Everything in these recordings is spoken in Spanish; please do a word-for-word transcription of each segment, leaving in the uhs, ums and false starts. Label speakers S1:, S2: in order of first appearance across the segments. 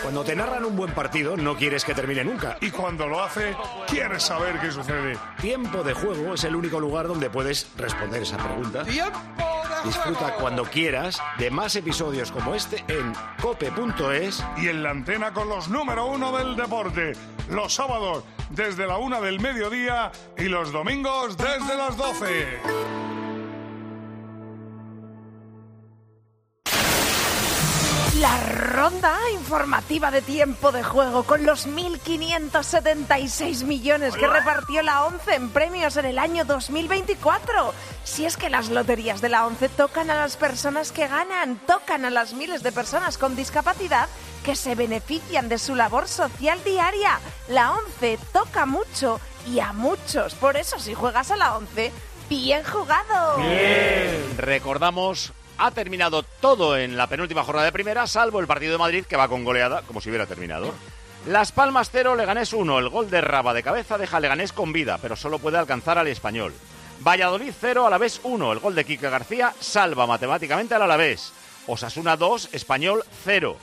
S1: Cuando te narran un buen partido, no quieres que termine nunca.
S2: Y cuando lo hace, quieres saber qué sucede.
S1: Tiempo de Juego es el único lugar donde puedes responder esa pregunta.
S3: ¡Tiempo de
S1: Disfruta
S3: juego!
S1: cuando quieras de más episodios como este en cope punto es.
S2: Y en la antena con los número uno del deporte. Los sábados desde la una del mediodía y los domingos desde las doce.
S4: La ronda informativa de Tiempo de Juego con los mil quinientos setenta y seis millones que repartió la ONCE en premios en el año dos mil veinticuatro. Si es que las loterías de la ONCE tocan a las personas que ganan, tocan a las miles de personas con discapacidad que se benefician de su labor social diaria. La ONCE toca mucho y a muchos. Por eso, si juegas a la ONCE, bien jugado.
S5: Bien. Recordamos... Ha terminado todo en la penúltima jornada de primera, salvo el partido de Madrid, que va con goleada, como si hubiera terminado. Las Palmas cero, Leganés uno. El gol de Raba de cabeza deja a Leganés con vida, pero solo puede alcanzar al Español. Valladolid cero, Alavés uno. El gol de Quique García salva matemáticamente al Alavés. Osasuna dos, Español cero.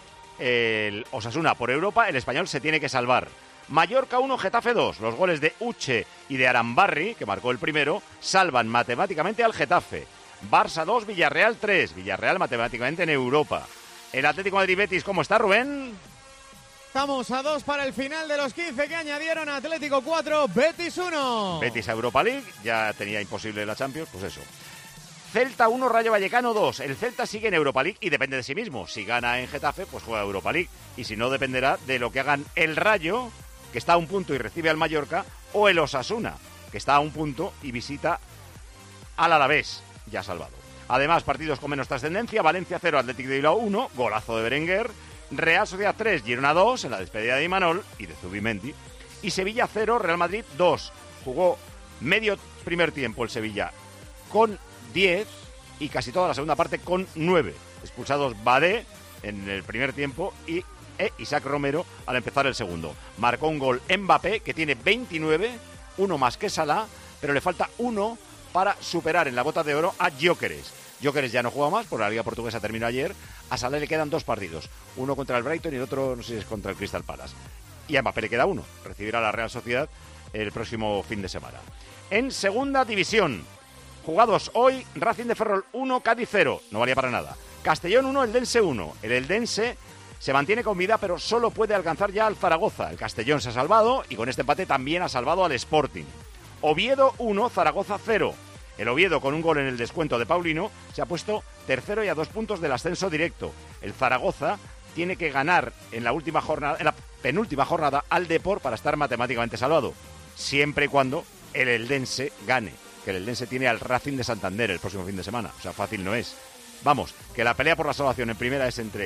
S5: El Osasuna por Europa, el Español se tiene que salvar. Mallorca uno, Getafe dos. Los goles de Uche y de Arambarri, que marcó el primero, salvan matemáticamente al Getafe. Barça dos, Villarreal tres. Villarreal matemáticamente en Europa. El Atlético de Madrid-Betis, ¿cómo está, Rubén?
S6: Estamos a dos para el final de los quince que añadieron. Atlético cuatro, Betis uno.
S5: Betis a Europa League, ya tenía imposible la Champions, pues eso. Celta uno, Rayo Vallecano dos. El Celta sigue en Europa League y depende de sí mismo. Si gana en Getafe, pues juega Europa League. Y si no, dependerá de lo que hagan el Rayo, que está a un punto y recibe al Mallorca, o el Osasuna, que está a un punto y visita al Alavés. Ya salvado. Además, partidos con menos trascendencia. Valencia cero, Athletic de Bilbao uno, golazo de Berenguer. Real Sociedad tres, Girona dos, en la despedida de Imanol y de Zubimendi. Y Sevilla cero, Real Madrid dos. Jugó medio primer tiempo el Sevilla con diez y casi toda la segunda parte con nueve. Expulsados Badé en el primer tiempo y e Isaac Romero al empezar el segundo. Marcó un gol Mbappé, que tiene veintinueve, uno más que Salah, pero le falta uno para superar en la bota de oro a Gyökeres. Gyökeres ya no juega más, porque la Liga Portuguesa terminó ayer. A Salah le quedan dos partidos, uno contra el Brighton y el otro, no sé si es contra el Crystal Palace. Y a Mbappé le queda uno, recibirá a la Real Sociedad el próximo fin de semana. En segunda división, jugados hoy, Racing de Ferrol uno, Cádiz cero, no valía para nada. Castellón uno, Eldense uno. El Eldense se mantiene con vida, pero solo puede alcanzar ya al Zaragoza. El Castellón se ha salvado y con este empate también ha salvado al Sporting. Oviedo uno, Zaragoza cero. El Oviedo, con un gol en el descuento de Paulino, se ha puesto tercero y a dos puntos del ascenso directo. El Zaragoza tiene que ganar en la última jornada, en la penúltima jornada al Depor para estar matemáticamente salvado, siempre y cuando el Eldense gane, que el Eldense tiene al Racing de Santander el próximo fin de semana. O sea, fácil no es. Vamos, que la pelea por la salvación en primera es entre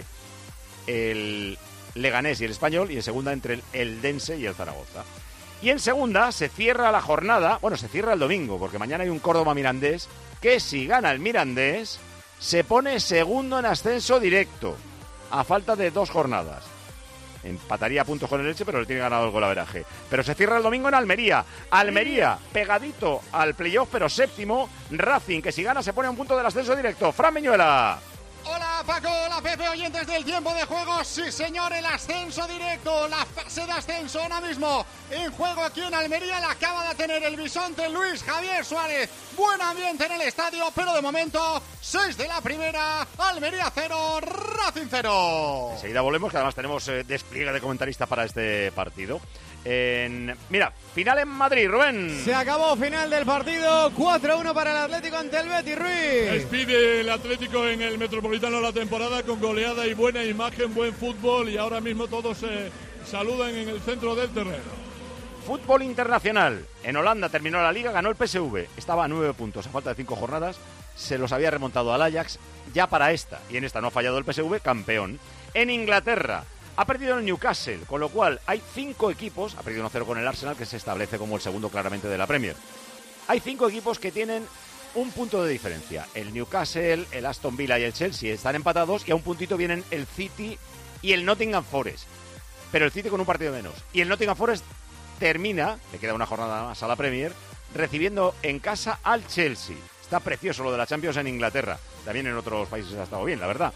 S5: el Leganés y el Español, y en segunda entre el Eldense y el Zaragoza. Y en segunda se cierra la jornada, bueno, se cierra el domingo, porque mañana hay un Córdoba-Mirandés, que si gana el Mirandés, se pone segundo en ascenso directo, a falta de dos jornadas. Empataría a puntos con el Elche, pero le tiene ganado el golaveraje. Pero se cierra el domingo en Almería. Almería, pegadito al playoff, pero séptimo. Racing, que si gana se pone a un punto del ascenso directo. Fran Meñuela.
S3: Hola Paco, hola Pepe, oyentes del Tiempo de Juego. Sí señor, el ascenso directo, la fase de ascenso ahora mismo en juego aquí en Almería. La acaba de tener el bisonte Luis Javier Suárez. Buen ambiente en el estadio, pero de momento seis de la primera, Almería cero, Racing cero.
S5: Enseguida volvemos, que además tenemos eh, despliegue de comentaristas para este partido. En... Mira, final en Madrid, Rubén.
S6: Se acabó, final del partido, cuatro uno para el Atlético ante el Betis, Ruiz.
S7: Despide el Atlético en el Metropolitano la temporada con goleada y buena imagen, buen fútbol, y ahora mismo todos se saludan en el centro del terreno.
S5: Fútbol internacional. En Holanda terminó la Liga, ganó el P S V. Estaba a nueve puntos, a falta de cinco jornadas. Se los había remontado al Ajax ya para esta. Y en esta no ha fallado el P S V, campeón. En Inglaterra ha perdido el Newcastle, con lo cual hay cinco equipos. Ha perdido uno cero con el Arsenal, que se establece como el segundo claramente de la Premier. Hay cinco equipos que tienen un punto de diferencia. El Newcastle, el Aston Villa y el Chelsea están empatados, y a un puntito vienen el City y el Nottingham Forest. Pero el City con un partido menos. Y el Nottingham Forest termina, le queda una jornada más a la Premier, recibiendo en casa al Chelsea. Está precioso lo de la Champions en Inglaterra. También en otros países ha estado bien, la verdad.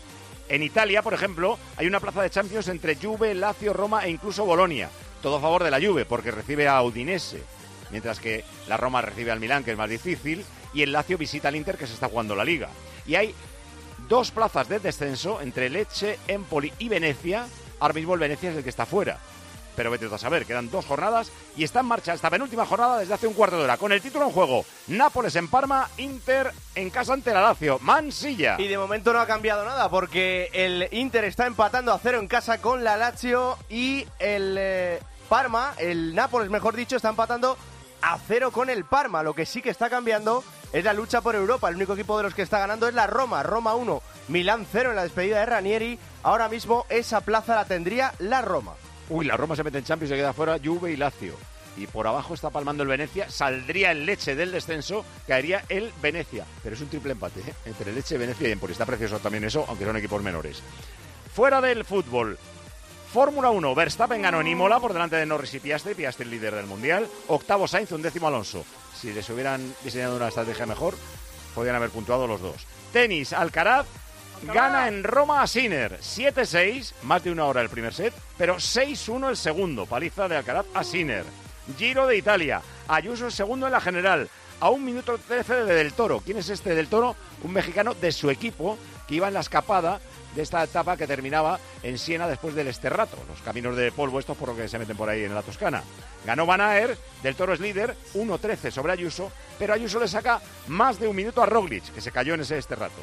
S5: En Italia, por ejemplo, hay una plaza de Champions entre Juve, Lazio, Roma e incluso Bolonia. Todo a favor de la Juve, porque recibe a Udinese, mientras que la Roma recibe al Milán, que es más difícil, y el Lazio visita al Inter, que se está jugando la Liga. Y hay dos plazas de descenso entre Lecce, Empoli y Venecia. Ahora mismo el Venecia es el que está fuera. Pero vete a saber, quedan dos jornadas y está en marcha esta penúltima jornada desde hace un cuarto de hora. Con el título en juego, Nápoles en Parma, Inter en casa ante la Lazio, Mansilla.
S8: Y de momento no ha cambiado nada porque el Inter está empatando a cero en casa con la Lazio y el eh, Parma, el Nápoles mejor dicho, está empatando a cero con el Parma. Lo que sí que está cambiando es la lucha por Europa. El único equipo de los que está ganando es la Roma. Roma uno, Milán cero en la despedida de Ranieri. Ahora mismo esa plaza la tendría la Roma.
S5: Uy, la Roma se mete en Champions y se queda fuera Juve y Lazio. Y por abajo está palmando el Venecia. Saldría el Lecce del descenso, caería el Venecia. Pero es un triple empate, ¿eh? Entre Lecce, Venecia y Empoli. Está precioso también eso, aunque son equipos menores. Fuera del fútbol. Fórmula uno. Verstappen ganó en Imola por delante de Norris y Piastri. Piastri el líder del Mundial. Octavo Sainz, undécimo Alonso. Si les hubieran diseñado una estrategia mejor, podrían haber puntuado los dos. Tenis, Alcaraz gana en Roma a Sinner, siete seis, más de una hora el primer set, pero seis uno el segundo, paliza de Alcaraz a Sinner. Giro de Italia, Ayuso el segundo en la general, a un minuto trece de Del Toro. ¿Quién es este Del Toro? Un mexicano de su equipo que iba en la escapada de esta etapa que terminaba en Siena después del Esterrato, los caminos de polvo estos por lo que se meten por ahí en la Toscana. Ganó Van Aert, Del Toro es líder, uno trece sobre Ayuso, pero Ayuso le saca más de un minuto a Roglic, que se cayó en ese Esterrato.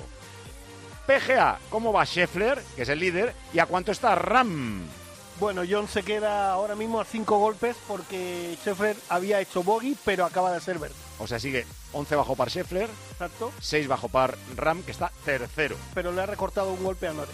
S5: P G A, ¿cómo va Scheffler, que es el líder, y a cuánto está Ram?
S9: Bueno, John se queda ahora mismo a cinco golpes porque Scheffler había hecho bogey, pero acaba de ser verde.
S5: O sea, sigue once bajo par Scheffler,
S9: exacto,
S5: seis bajo par Ram, que está tercero.
S9: Pero le ha recortado un golpe a Nore.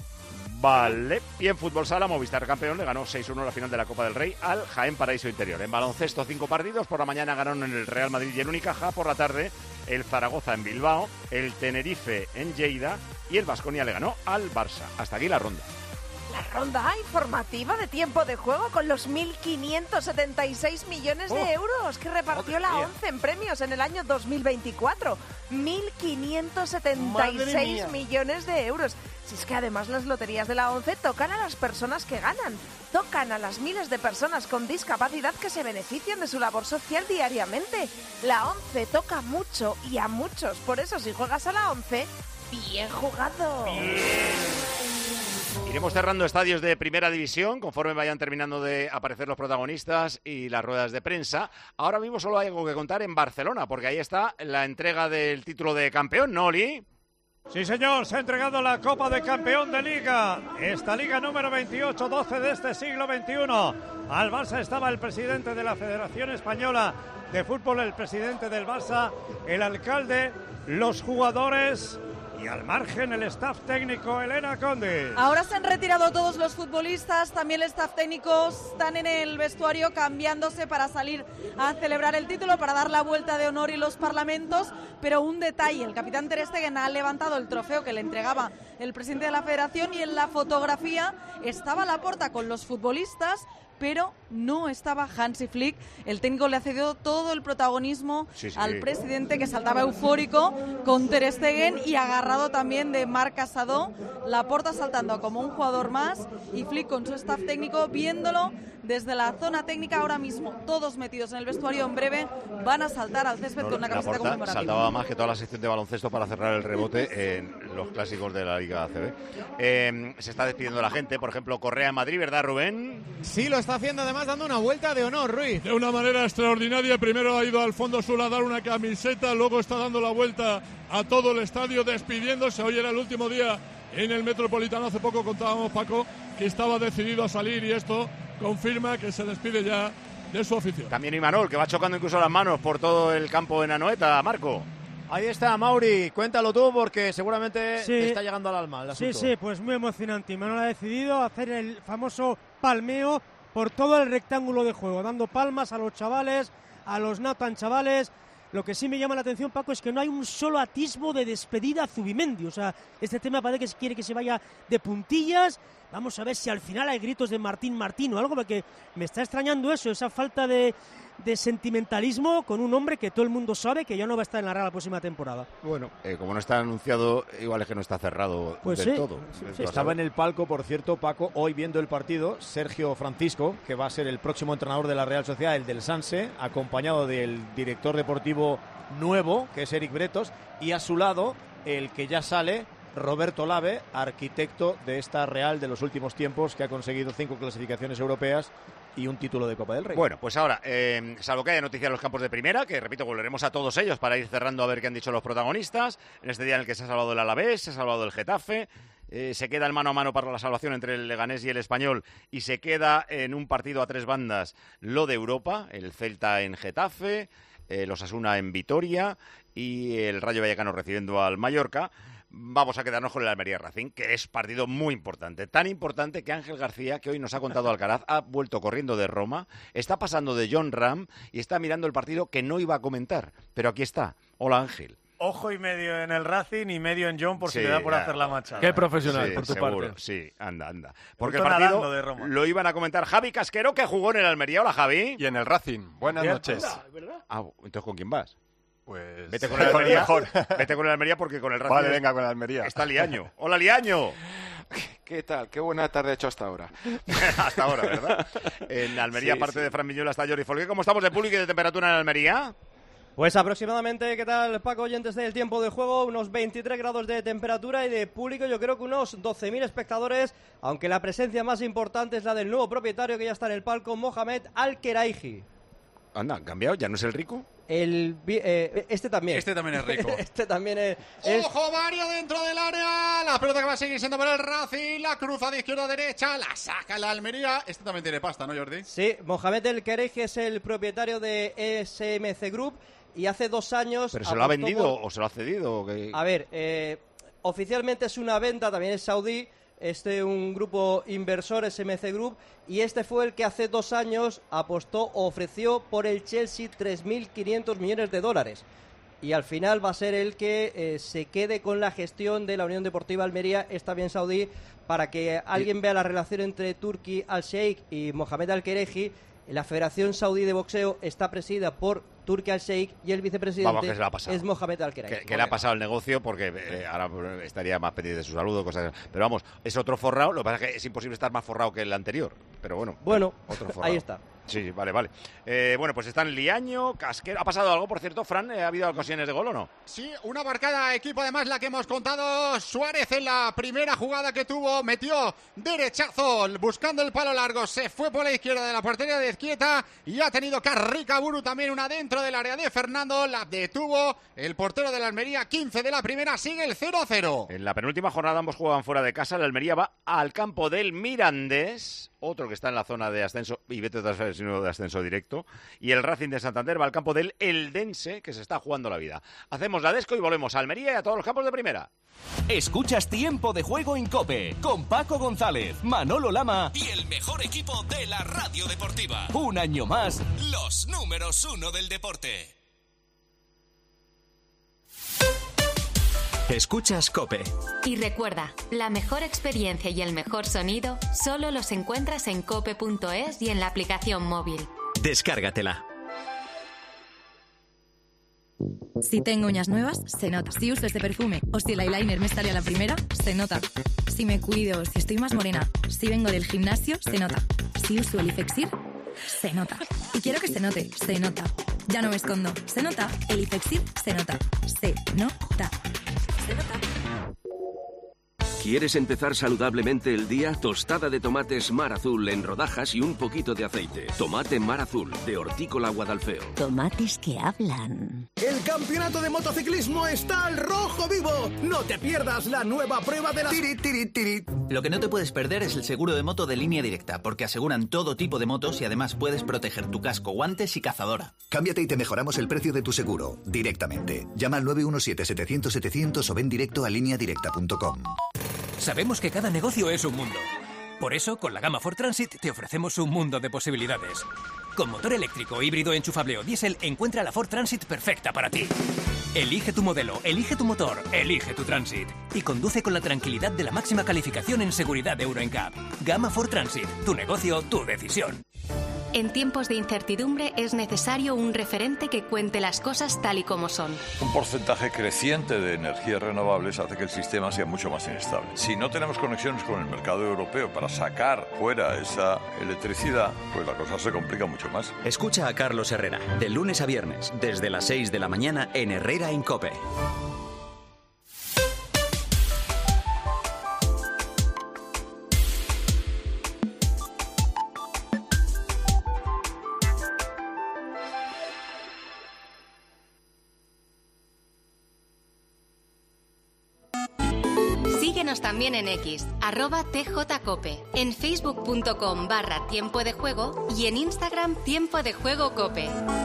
S5: Vale. Y en fútbol sala, Movistar campeón, le ganó seis uno la final de la Copa del Rey al Jaén Paraíso Interior. En baloncesto, cinco partidos. Por la mañana ganaron en el Real Madrid y el Unicaja. Por la tarde, el Zaragoza en Bilbao, el Tenerife en Lleida y el Baskonia le ganó al Barça. Hasta aquí la ronda.
S4: La ronda informativa de tiempo de juego con los mil quinientos setenta y seis millones de oh, euros que repartió la ONCE en premios en el año dos mil veinticuatro. mil quinientos setenta y seis millones de euros. Si es que además las loterías de la ONCE tocan a las personas que ganan, tocan a las miles de personas con discapacidad que se benefician de su labor social diariamente. La ONCE toca mucho y a muchos, por eso si juegas a la ONCE, bien jugado. Bien.
S5: Iremos cerrando estadios de primera división conforme vayan terminando de aparecer los protagonistas y las ruedas de prensa. Ahora mismo solo hay algo que contar en Barcelona, porque ahí está la entrega del título de campeón, ¿no, Oli?
S10: Sí, señor, se ha entregado la Copa de Campeón de Liga, esta Liga número veintiocho doce de este siglo veintiuno. Al Barça estaba el presidente de la Federación Española de Fútbol, el presidente del Barça, el alcalde, los jugadores y al margen el staff técnico, Elena Conde.
S11: Ahora se han retirado todos los futbolistas, también el staff técnico están en el vestuario cambiándose para salir a celebrar el título, para dar la vuelta de honor y los parlamentos, pero un detalle, el capitán Ter Stegen ha levantado el trofeo que le entregaba el presidente de la federación y en la fotografía estaba Laporta con los futbolistas, pero no estaba Hansi Flick. El técnico le ha cedido todo el protagonismo sí, sí. al presidente, que saltaba eufórico con Ter Stegen y agarrado también de Marc Casado. Laporta saltando como un jugador más y Flick con su staff técnico viéndolo desde la zona técnica. Ahora mismo todos metidos en el vestuario, en breve van a saltar al césped no, con una camiseta conmemorativa.
S5: Saltaba más que toda la sección de baloncesto para cerrar el rebote en los clásicos de la Liga A C B. Eh, se está despidiendo la gente, por ejemplo, Correa en Madrid, ¿verdad, Rubén?
S6: Sí, lo está haciendo, además dando una vuelta de honor, Ruiz.
S7: De una manera extraordinaria. Primero ha ido al fondo sur a dar una camiseta, luego está dando la vuelta a todo el estadio despidiéndose. Hoy era el último día en el Metropolitano. Hace poco contábamos, Paco, que estaba decidido a salir y esto confirma que se despide ya de su afición.
S5: También Imanol, que va chocando incluso las manos por todo el campo en Anoeta, Marco.
S6: Ahí está, Mauri, cuéntalo tú porque seguramente sí, te está llegando al alma el asunto.
S12: Sí, sí, pues muy emocionante. Imanol ha decidido hacer el famoso palmeo por todo el rectángulo de juego, dando palmas a los chavales, a los no tan chavales. Lo que sí me llama la atención, Paco, es que no hay un solo atisbo de despedida a Zubimendi. O sea, este tema parece que quiere que se vaya de puntillas, vamos a ver si al final hay gritos de Martín Martín o algo, porque me está extrañando eso, esa falta de, de sentimentalismo con un hombre que todo el mundo sabe que ya no va a estar en la Real la próxima temporada.
S5: Bueno, eh, como no está anunciado, igual es que no está cerrado
S12: pues
S5: del
S12: sí,
S5: todo.
S12: Sí,
S6: sí. Estaba en el palco, por cierto, Paco, hoy viendo el partido, Sergio Francisco, que va a ser el próximo entrenador de la Real Sociedad, el del Sanse, acompañado del director deportivo nuevo, que es Eric Bretos, y a su lado, el que ya sale, Roberto Lave, arquitecto de esta Real de los últimos tiempos, que ha conseguido cinco clasificaciones europeas y un título de Copa del Rey.
S5: Bueno, pues ahora, eh, salvo que haya noticias en los campos de primera, que repito, volveremos a todos ellos para ir cerrando a ver qué han dicho los protagonistas, en este día en el que se ha salvado el Alavés, se ha salvado el Getafe, eh, se queda el mano a mano para la salvación entre el Leganés y el Español, y se queda en un partido a tres bandas lo de Europa, el Celta en Getafe, el Osasuna en Vitoria y el Rayo Vallecano recibiendo al Mallorca. Vamos a quedarnos con el Almería Racing, que es partido muy importante. Tan importante que Ángel García, que hoy nos ha contado Alcaraz, ha vuelto corriendo de Roma, está pasando de John Ram y está mirando el partido que no iba a comentar. Pero aquí está. Hola, Ángel.
S13: Ojo y medio en el Racing y medio en John por
S5: sí,
S13: si le da por
S5: ya.
S13: hacer la machada.
S14: Qué profesional,
S5: sí,
S14: por tu
S5: seguro,
S14: parte.
S5: Sí, anda, anda. Porque
S13: Justo
S5: el partido
S13: de Roma.
S5: lo iban a comentar Javi Casquero, que jugó en el Almería. Hola, Javi.
S14: Y en el Racing. Buenas
S13: Bien,
S14: noches.
S13: anda,
S5: Ah, entonces, ¿con quién vas?
S14: Pues...
S5: Vete con el Almería.
S14: mejor.
S5: Vete con el Almería porque con el Racing
S14: Vale, venga, con el Almería.
S5: está Liaño. Hola, Liaño.
S14: ¿Qué tal? Qué buena tarde he hecho hasta ahora.
S5: Hasta ahora, ¿verdad? En Almería,
S14: Sí,
S5: aparte
S14: sí.
S5: de Fran Viñola, está Jordi Folgué. ¿Cómo estamos de público y de temperatura en Almería?
S15: Pues aproximadamente, ¿qué tal, Paco, oyentes del tiempo de juego? Unos veintitrés grados de temperatura y de público, yo creo que unos doce mil espectadores, aunque la presencia más importante es la del nuevo propietario que ya está en el palco, Mohamed Al-Khelaifi.
S5: Anda, ¿han cambiado? ¿Ya no es el rico?
S15: El, eh, este también.
S13: Este también es rico.
S15: este también es, es...
S3: ¡Ojo, Mario, dentro del área! La pelota que va a seguir siendo por el Racing, la cruza de izquierda a derecha, la saca la Almería. Este también tiene pasta, ¿no, Jordi?
S15: Sí, Mohamed El-Khelaifi es el propietario de E S M C Group y hace dos años...
S5: ¿Pero se lo ha
S15: apostó
S5: vendido
S15: por-
S5: o se lo ha cedido? ¿O qué?
S15: A ver, eh, oficialmente es una venta, también es saudí, este un grupo inversor, S M C Group, y este fue el que hace dos años apostó o ofreció por el Chelsea tres mil quinientos millones de dólares. Y al final va a ser el que eh, se quede con la gestión de la Unión Deportiva Almería, está bien saudí, para que alguien vea la relación entre Turki Al-Sheikh y Mohamed Al-Khelaifi. La Federación Saudí de Boxeo está presidida por Turki Al-Sheikh y el vicepresidente
S5: Vamos, que se le ha pasado.
S15: es Mohamed Al-Khelaifi.
S5: Que, que le ha pasado el negocio porque eh, ahora estaría más pendiente de su salud, cosas. Pero vamos, es otro forrado. Lo que pasa es que es imposible estar más forrado que el anterior. Pero bueno,
S15: Bueno,
S5: otro forrado.
S15: ahí está.
S5: Sí, vale, vale. Eh, bueno, pues están Liaño, Casquero. ¿Ha pasado algo, por cierto, Fran? ¿Ha habido ocasiones de gol o no?
S3: Sí, una marcada equipo además la que hemos contado. Suárez en la primera jugada que tuvo, metió derechazo buscando el palo largo, se fue por la izquierda de la portería de Izquieta y ha tenido Carricaburu también una dentro del área de Fernando, la detuvo el portero de la Almería, quince de la primera, sigue el cero a cero.
S5: En la penúltima jornada ambos jugaban fuera de casa. La Almería va al campo del Mirandés, otro que está en la zona de ascenso, y vete a saber si no de ascenso directo. Y el Racing de Santander va al campo del Eldense, que se está jugando la vida. Hacemos la desco y volvemos a Almería y a todos los campos de primera.
S16: Escuchas Tiempo de Juego en COPE, con Paco González, Manolo Lama y el mejor equipo de la radio deportiva. Un año más, los números uno del deporte. Escuchas COPE.
S17: Y recuerda, la mejor experiencia y el mejor sonido solo los encuentras en cope punto es y en la aplicación móvil.
S16: Descárgatela.
S18: Si tengo uñas nuevas, se nota. Si uso este perfume o si el eyeliner me sale a la primera, se nota. Si me cuido, si estoy más morena, si vengo del gimnasio, se nota. Si uso el Ifexir, se nota. Y quiero que se note, se nota. Ya no me escondo, se nota. El Ifexir, se nota. Se nota. Se nota.
S19: ¿Quieres empezar saludablemente el día? Tostada de tomates Mar Azul en rodajas y un poquito de aceite. Tomate Mar Azul, de Hortícola Guadalfeo.
S20: Tomates que hablan.
S21: El campeonato de motociclismo está al rojo vivo. No te pierdas la nueva prueba de la... Tiri, tiri, tiri.
S22: Lo que no te puedes perder es el seguro de moto de Línea Directa, porque aseguran todo tipo de motos y además puedes proteger tu casco, guantes y cazadora.
S23: Cámbiate y te mejoramos el precio de tu seguro, directamente. Llama al nueve uno siete, setecientos, setecientos o ven directo a línea directa punto com.
S16: Sabemos que cada negocio es un mundo.
S1: Por eso, con la gama Ford Transit te ofrecemos un mundo de posibilidades. Con motor eléctrico, híbrido, enchufable o diésel, encuentra la Ford Transit perfecta para ti. Elige tu modelo, elige tu motor, elige tu Transit. Y conduce con la tranquilidad de la máxima calificación en seguridad de Euro N C A P. Gama Ford Transit. Tu negocio, tu decisión.
S17: En tiempos de incertidumbre es necesario un referente que cuente las cosas tal y como son.
S2: Un porcentaje creciente de energías renovables hace que el sistema sea mucho más inestable. Si no tenemos conexiones con el mercado europeo para sacar fuera esa electricidad, pues la cosa se complica mucho más.
S8: Escucha a Carlos Herrera, de lunes a viernes, desde las seis de la mañana en Herrera en COPE.
S17: Síguenos también en X, arroba tjcope, en facebook.com barra tiempo de juego y en Instagram tiempo de juego cope.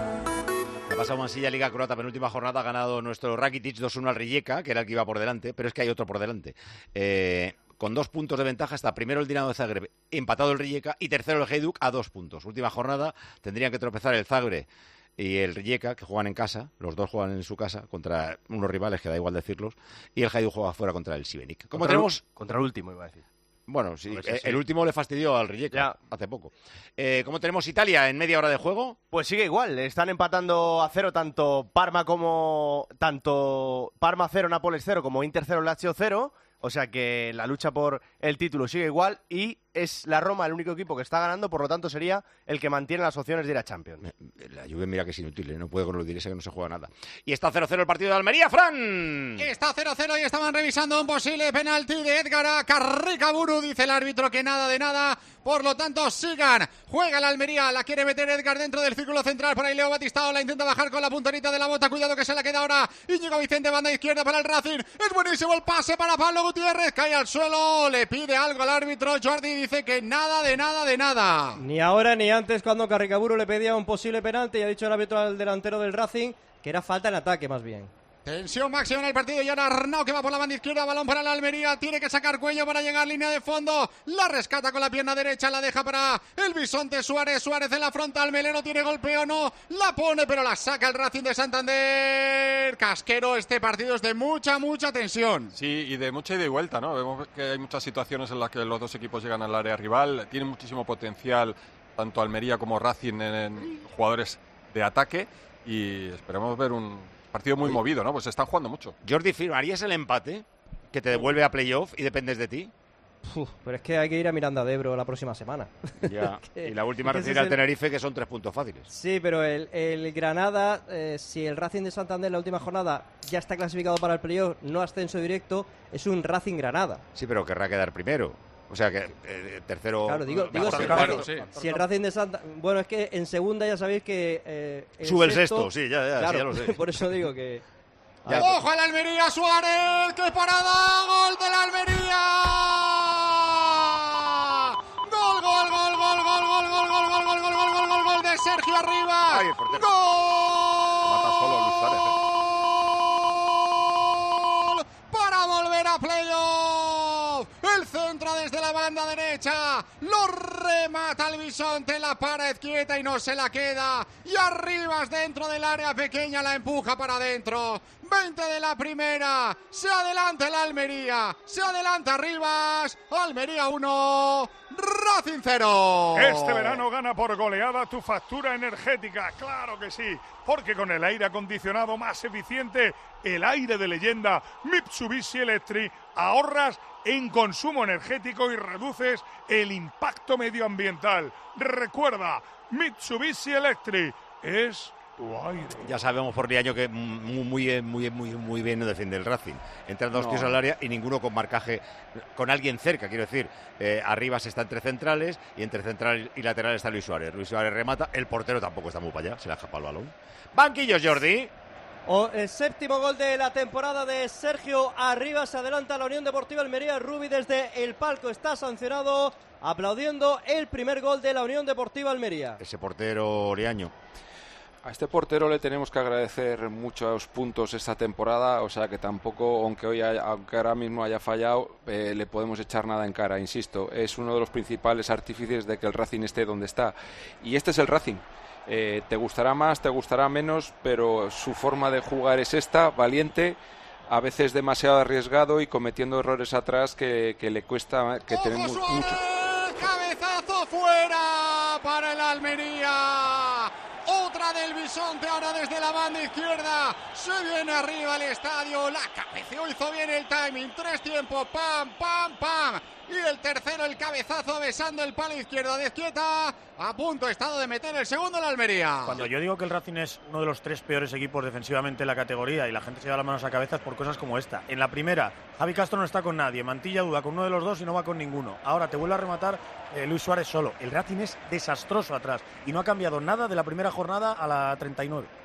S5: Ha pasado Mansilla, Liga Croata, penúltima jornada, ha ganado nuestro Rakitic dos uno al Rijeka, que era el que iba por delante, pero es que hay otro por delante. Eh, con dos puntos de ventaja está primero el Dinamo de Zagreb, empatado el Rijeka, y tercero el Hajduk a dos puntos. Última jornada, tendrían que tropezar el Zagreb y el Rijeka, que juegan en casa, los dos juegan en su casa, contra unos rivales que da igual decirlos, y el Hajduk juega fuera contra el Šibenik. ¿Cómo tenemos?
S24: El, contra el último, iba a decir.
S5: Bueno, sí,
S24: pues
S5: eh,
S24: sí.
S5: El último le fastidió al Rijeka ya. hace poco. Eh, ¿Cómo tenemos Italia en media hora de juego?
S24: Pues sigue igual, están empatando a cero tanto Parma como tanto Parma cero, Nápoles cero, como Inter cero, Lazio cero. O sea que la lucha por el título sigue igual y es la Roma el único equipo que está ganando, por lo tanto sería el que mantiene las opciones de ir a Champions.
S5: La Juve mira que es inútil, ¿eh? No puede con lo direse que no se juega nada. Y está cero cero el partido de Almería, Fran.
S3: Está cero cero y estaban revisando un posible penalti de Edgar a Carricaburu. Dice el árbitro que nada de nada, por lo tanto sigan. Juega la Almería, la quiere meter Edgar dentro del círculo central. Por ahí Leo Batistao la intenta bajar con la puntonita de la bota. Cuidado que se la queda ahora Íñigo Vicente, banda izquierda para el Racing. Es buenísimo el pase para Pablo Gutiérrez. Cae al suelo, le pide algo al árbitro. Jordi dice que nada de nada de nada.
S15: Ni ahora ni antes, cuando Carricaburu le pedía un posible penalti, y ha dicho el árbitro al delantero del Racing que era falta en ataque más bien.
S3: Tensión máxima en el partido y ahora Arnau que va por la banda izquierda, balón para la Almería, tiene que sacar cuello para llegar línea de fondo, la rescata con la pierna derecha, la deja para el bisonte Suárez, Suárez en la frontal, Melero tiene golpeo, no, la pone pero la saca el Racing de Santander. Casquero, este partido es de mucha, mucha tensión.
S14: Sí, y de mucha ida y vuelta, ¿no? Vemos que hay muchas situaciones en las que los dos equipos llegan al área rival, tienen muchísimo potencial, tanto Almería como Racing en, en jugadores de ataque, y esperemos ver un partido muy movido, ¿no? Pues se están jugando mucho.
S5: Jordi, ¿firmarías el empate que te devuelve a playoff y dependes de ti?
S15: Uf, pero es que hay que ir a Miranda de Ebro la próxima semana.
S5: Ya. Y la última recibir al el... Tenerife, que son tres puntos fáciles.
S15: Sí, pero el, el Granada, eh, si el Racing de Santander la última jornada ya está clasificado para el playoff, no ascenso directo, es un Racing Granada.
S5: Sí, pero querrá quedar primero. O sea que eh, tercero.
S15: Claro, digo, digo si, claro, sí. si el Racing de Santa. Bueno, es que en segunda ya sabéis que. Eh, el
S5: Sube
S15: sexto,
S5: el sexto, sí, ya, ya,
S15: claro,
S5: sí, ya lo sé.
S15: Por eso digo que.
S3: Ya. ¡Ojo al Almería, Suárez! ¡Qué parada! ¡Gol de la Almería! ¡Gol, gol, gol, gol, gol, gol, gol, gol, gol, gol, gol, gol, gol, gol, gol de Sergio Arribas!
S5: Ay, el portero.
S3: ¡Gol!
S14: Mata solo Luis Suárez, ¿eh?
S3: Para volver a playoff. El centro desde la banda derecha. Lo remata el bisonte. La pared quieta y no se la queda. Y Arribas dentro del área pequeña la empuja para adentro. veinte de la primera. Se adelanta el Almería. Se adelanta Arribas. Almería uno. Racing cero.
S25: Este verano gana por goleada tu factura energética. Claro que sí. Porque con el aire acondicionado más eficiente, el aire de leyenda Mitsubishi Electric, ahorras en consumo energético y reduces el impacto medioambiental. Recuerda, Mitsubishi Electric es tu aire.
S5: Ya sabemos por Liaño que muy, muy, muy, muy, muy bien no defiende el Racing. Entran dos no. tíos al área y ninguno con marcaje, con alguien cerca, quiero decir. Eh, arriba se está entre centrales y entre central y lateral está Luis Suárez. Luis Suárez remata, el portero tampoco está muy para allá, se le ha escapado el balón. Banquillos, Jordi.
S15: O el séptimo gol de la temporada de Sergio Arribas. Se adelanta la Unión Deportiva Almería. Rubi desde el palco está sancionado, aplaudiendo el primer gol de la Unión Deportiva Almería.
S5: Ese portero Liaño.
S14: A este portero le tenemos que agradecer muchos puntos esta temporada, o sea que tampoco, aunque hoy haya, aunque ahora mismo haya fallado, eh, le podemos echar nada en cara. Insisto, es uno de los principales artífices de que el Racing esté donde está. Y este es el Racing. Eh, te gustará más, te gustará menos, pero su forma de jugar es esta, valiente, a veces demasiado arriesgado y cometiendo errores atrás que, que le cuesta, que tenemos mucho.
S3: Cabezazo fuera para el Almería. Otra del Bisonte ahora desde la banda izquierda. Se viene arriba el estadio. La cabeceó, hizo bien el timing. Tres tiempos. Pam, pam, pam. Y el tercero, el cabezazo besando el palo izquierdo de Ezquieta. A punto estado de meter el segundo en la Almería.
S13: Cuando yo digo que el Racing es uno de los tres peores equipos defensivamente en la categoría y la gente se lleva las manos a cabezas por cosas como esta. En la primera, Javi Castro no está con nadie. Mantilla duda con uno de los dos y no va con ninguno. Ahora te vuelve a rematar eh, Luis Suárez solo. El Racing es desastroso atrás y no ha cambiado nada de la primera jornada a la treinta y nueve.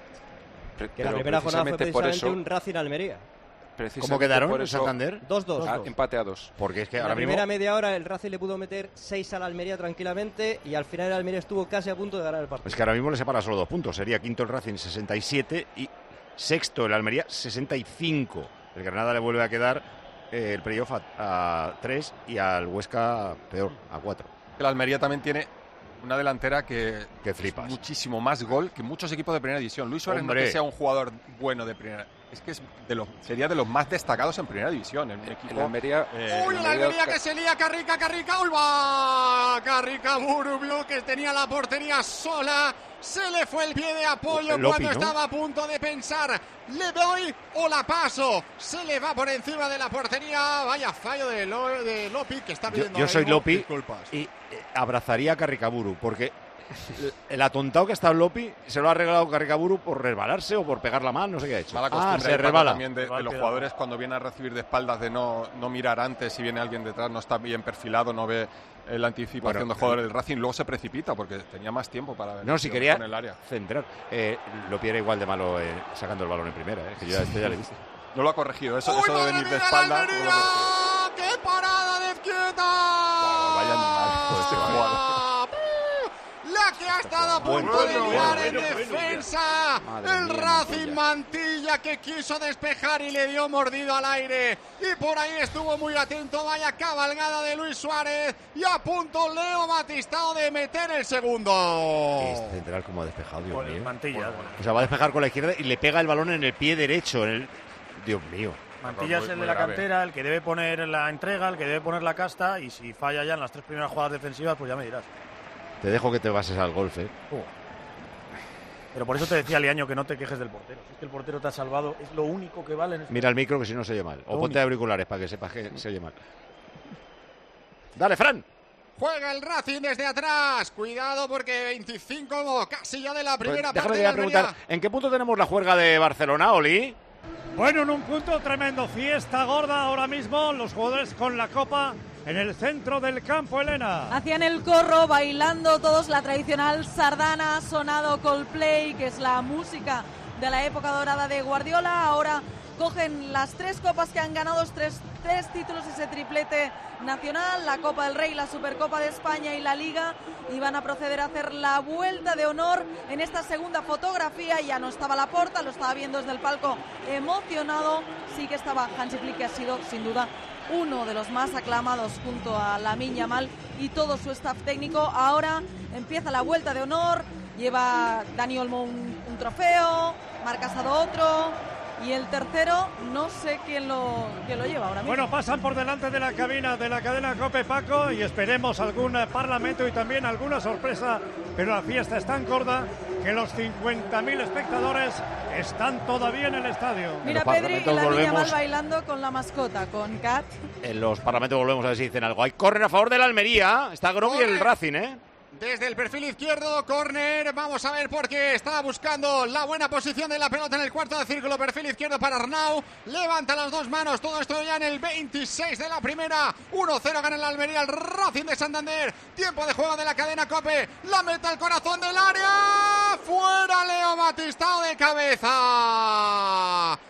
S15: Que la primera jornada fue precisamente
S14: eso,
S15: un Racing-Almería.
S5: ¿Cómo quedaron en Santander?
S15: dos dos.
S14: Ah, empate a dos.
S5: Porque es que
S15: en
S5: ahora
S15: la primera
S5: mismo...
S15: media hora el Racing le pudo meter seis a la Almería tranquilamente y al final el Almería estuvo casi a punto de ganar el partido.
S5: Es que ahora mismo le separa solo dos puntos. Sería quinto el Racing sesenta y siete y sexto el Almería sesenta y cinco. El Granada le vuelve a quedar eh, el playoff a, a tres y al Huesca peor, a cuatro.
S14: El Almería también tiene una delantera que,
S5: que flipas.
S14: Es muchísimo más gol que muchos equipos de primera división. Luis Suárez
S5: Hombre.
S14: no que sea un jugador bueno de primera, es que es de los, sería de los más destacados en primera división. En un equipo,
S3: el
S14: Almería,
S3: eh, Uy, el Almería, Almería que se lía, Carrica, Carrica, uy, va, Carrica Burubio que tenía la portería sola, se le fue el pie de apoyo Lopi, cuando ¿no? estaba a punto de pensar, le doy o la paso, se le va por encima de la portería, vaya fallo de, Lo, de Lopi que está pidiendo.
S5: Yo, yo soy Lopi
S3: disculpas.
S5: y eh, abrazaría a Carricaburu porque el atontado que está Lopi se lo ha regalado Carricaburu por resbalarse o por pegar la mano, no sé qué ha hecho.
S14: Mala
S5: ah, se
S14: resbala también de, de los jugadores cuando viene a recibir de espaldas de no, no mirar antes, si viene alguien detrás no está bien perfilado, no ve la anticipación bueno, de jugadores del Racing, luego se precipita porque tenía más tiempo para ver.
S5: No, si quería
S14: el área.
S5: centrar. Eh, Lopi era igual de malo eh, sacando el balón en primera, eh, que yo este ya le he visto.
S14: No lo ha corregido, eso,
S3: Uy,
S14: eso de venir de espalda.
S3: No ¡qué parada de Ezquieta!
S14: Wow, vaya animal por este jugador.
S3: La que ha estado a punto bueno, de liar bueno, en bueno, defensa. Bueno, el mía, Racing Mantilla. Mantilla que quiso despejar y le dio mordido al aire. Y por ahí estuvo muy atento. Vaya cabalgada de Luis Suárez. Y a punto Leo Batistao de meter el segundo.
S5: Este central como ha despejado, Dios
S13: bueno,
S5: mío.
S13: Mantilla. Bueno, bueno.
S5: O sea, va a despejar con la izquierda y le pega el balón en el pie derecho. En el... Dios mío.
S13: Mantilla es el de la grave. cantera, el que debe poner la entrega, el que debe poner la casta. Y si falla ya en las tres primeras jugadas defensivas, pues ya me dirás.
S5: Te dejo que te bases al golf, ¿eh?
S13: Uh. Pero por eso te decía, Liaño, que no te quejes del portero. Si es que el portero te ha salvado, es lo único que vale en este
S5: Mira el micro que si no se oye mal. O lo ponte único. auriculares para que sepas que se oye mal. ¡Dale, Fran!
S3: Juega el Racing desde atrás. Cuidado porque veinticinco casi ya de la primera
S5: pues,
S3: parte
S5: de la preguntar, ¿en qué punto tenemos la juerga de Barcelona, Oli?
S4: Bueno, en un punto tremendo. Fiesta gorda ahora mismo. Los jugadores con la copa en el centro del campo, Elena.
S7: Hacían el corro, bailando todos la tradicional sardana, ha sonado Coldplay, que es la música de la época dorada de Guardiola. Ahora cogen las tres copas que han ganado, tres, tres títulos, ese triplete nacional, la Copa del Rey, la Supercopa de España y la Liga, y van a proceder a hacer la vuelta de honor en esta segunda fotografía. Ya no estaba Laporta, lo estaba viendo desde el palco emocionado, sí que estaba Hansi Flick, que ha sido sin duda uno de los más aclamados junto a Lamine Yamal y todo su staff técnico. Ahora empieza la vuelta de honor, lleva Dani Olmo un, un trofeo, Marc Casado otro, y el tercero no sé quién lo, quién lo lleva ahora mismo.
S4: Bueno, pasan por delante de la cabina de la cadena COPE, Paco, y esperemos algún parlamento y también alguna sorpresa, pero la fiesta es tan gorda que los cincuenta mil espectadores están todavía en el estadio.
S7: Mira, Pedri y la niña mal bailando con la mascota, con Kat.
S5: En los parlamentos volvemos a ver si dicen algo. Hay córner a favor del Almería. Está Groby y el Racing, ¿eh?
S3: Desde el perfil izquierdo, córner, vamos a ver por qué está buscando la buena posición de la pelota en el cuarto de círculo, perfil izquierdo para Arnau, levanta las dos manos, todo esto ya en el veintiséis de la primera, uno cero gana el Almería, el Racing de Santander, tiempo de juego de la cadena COPE, la mete al corazón del área, fuera Leo Batistao de cabeza. Esto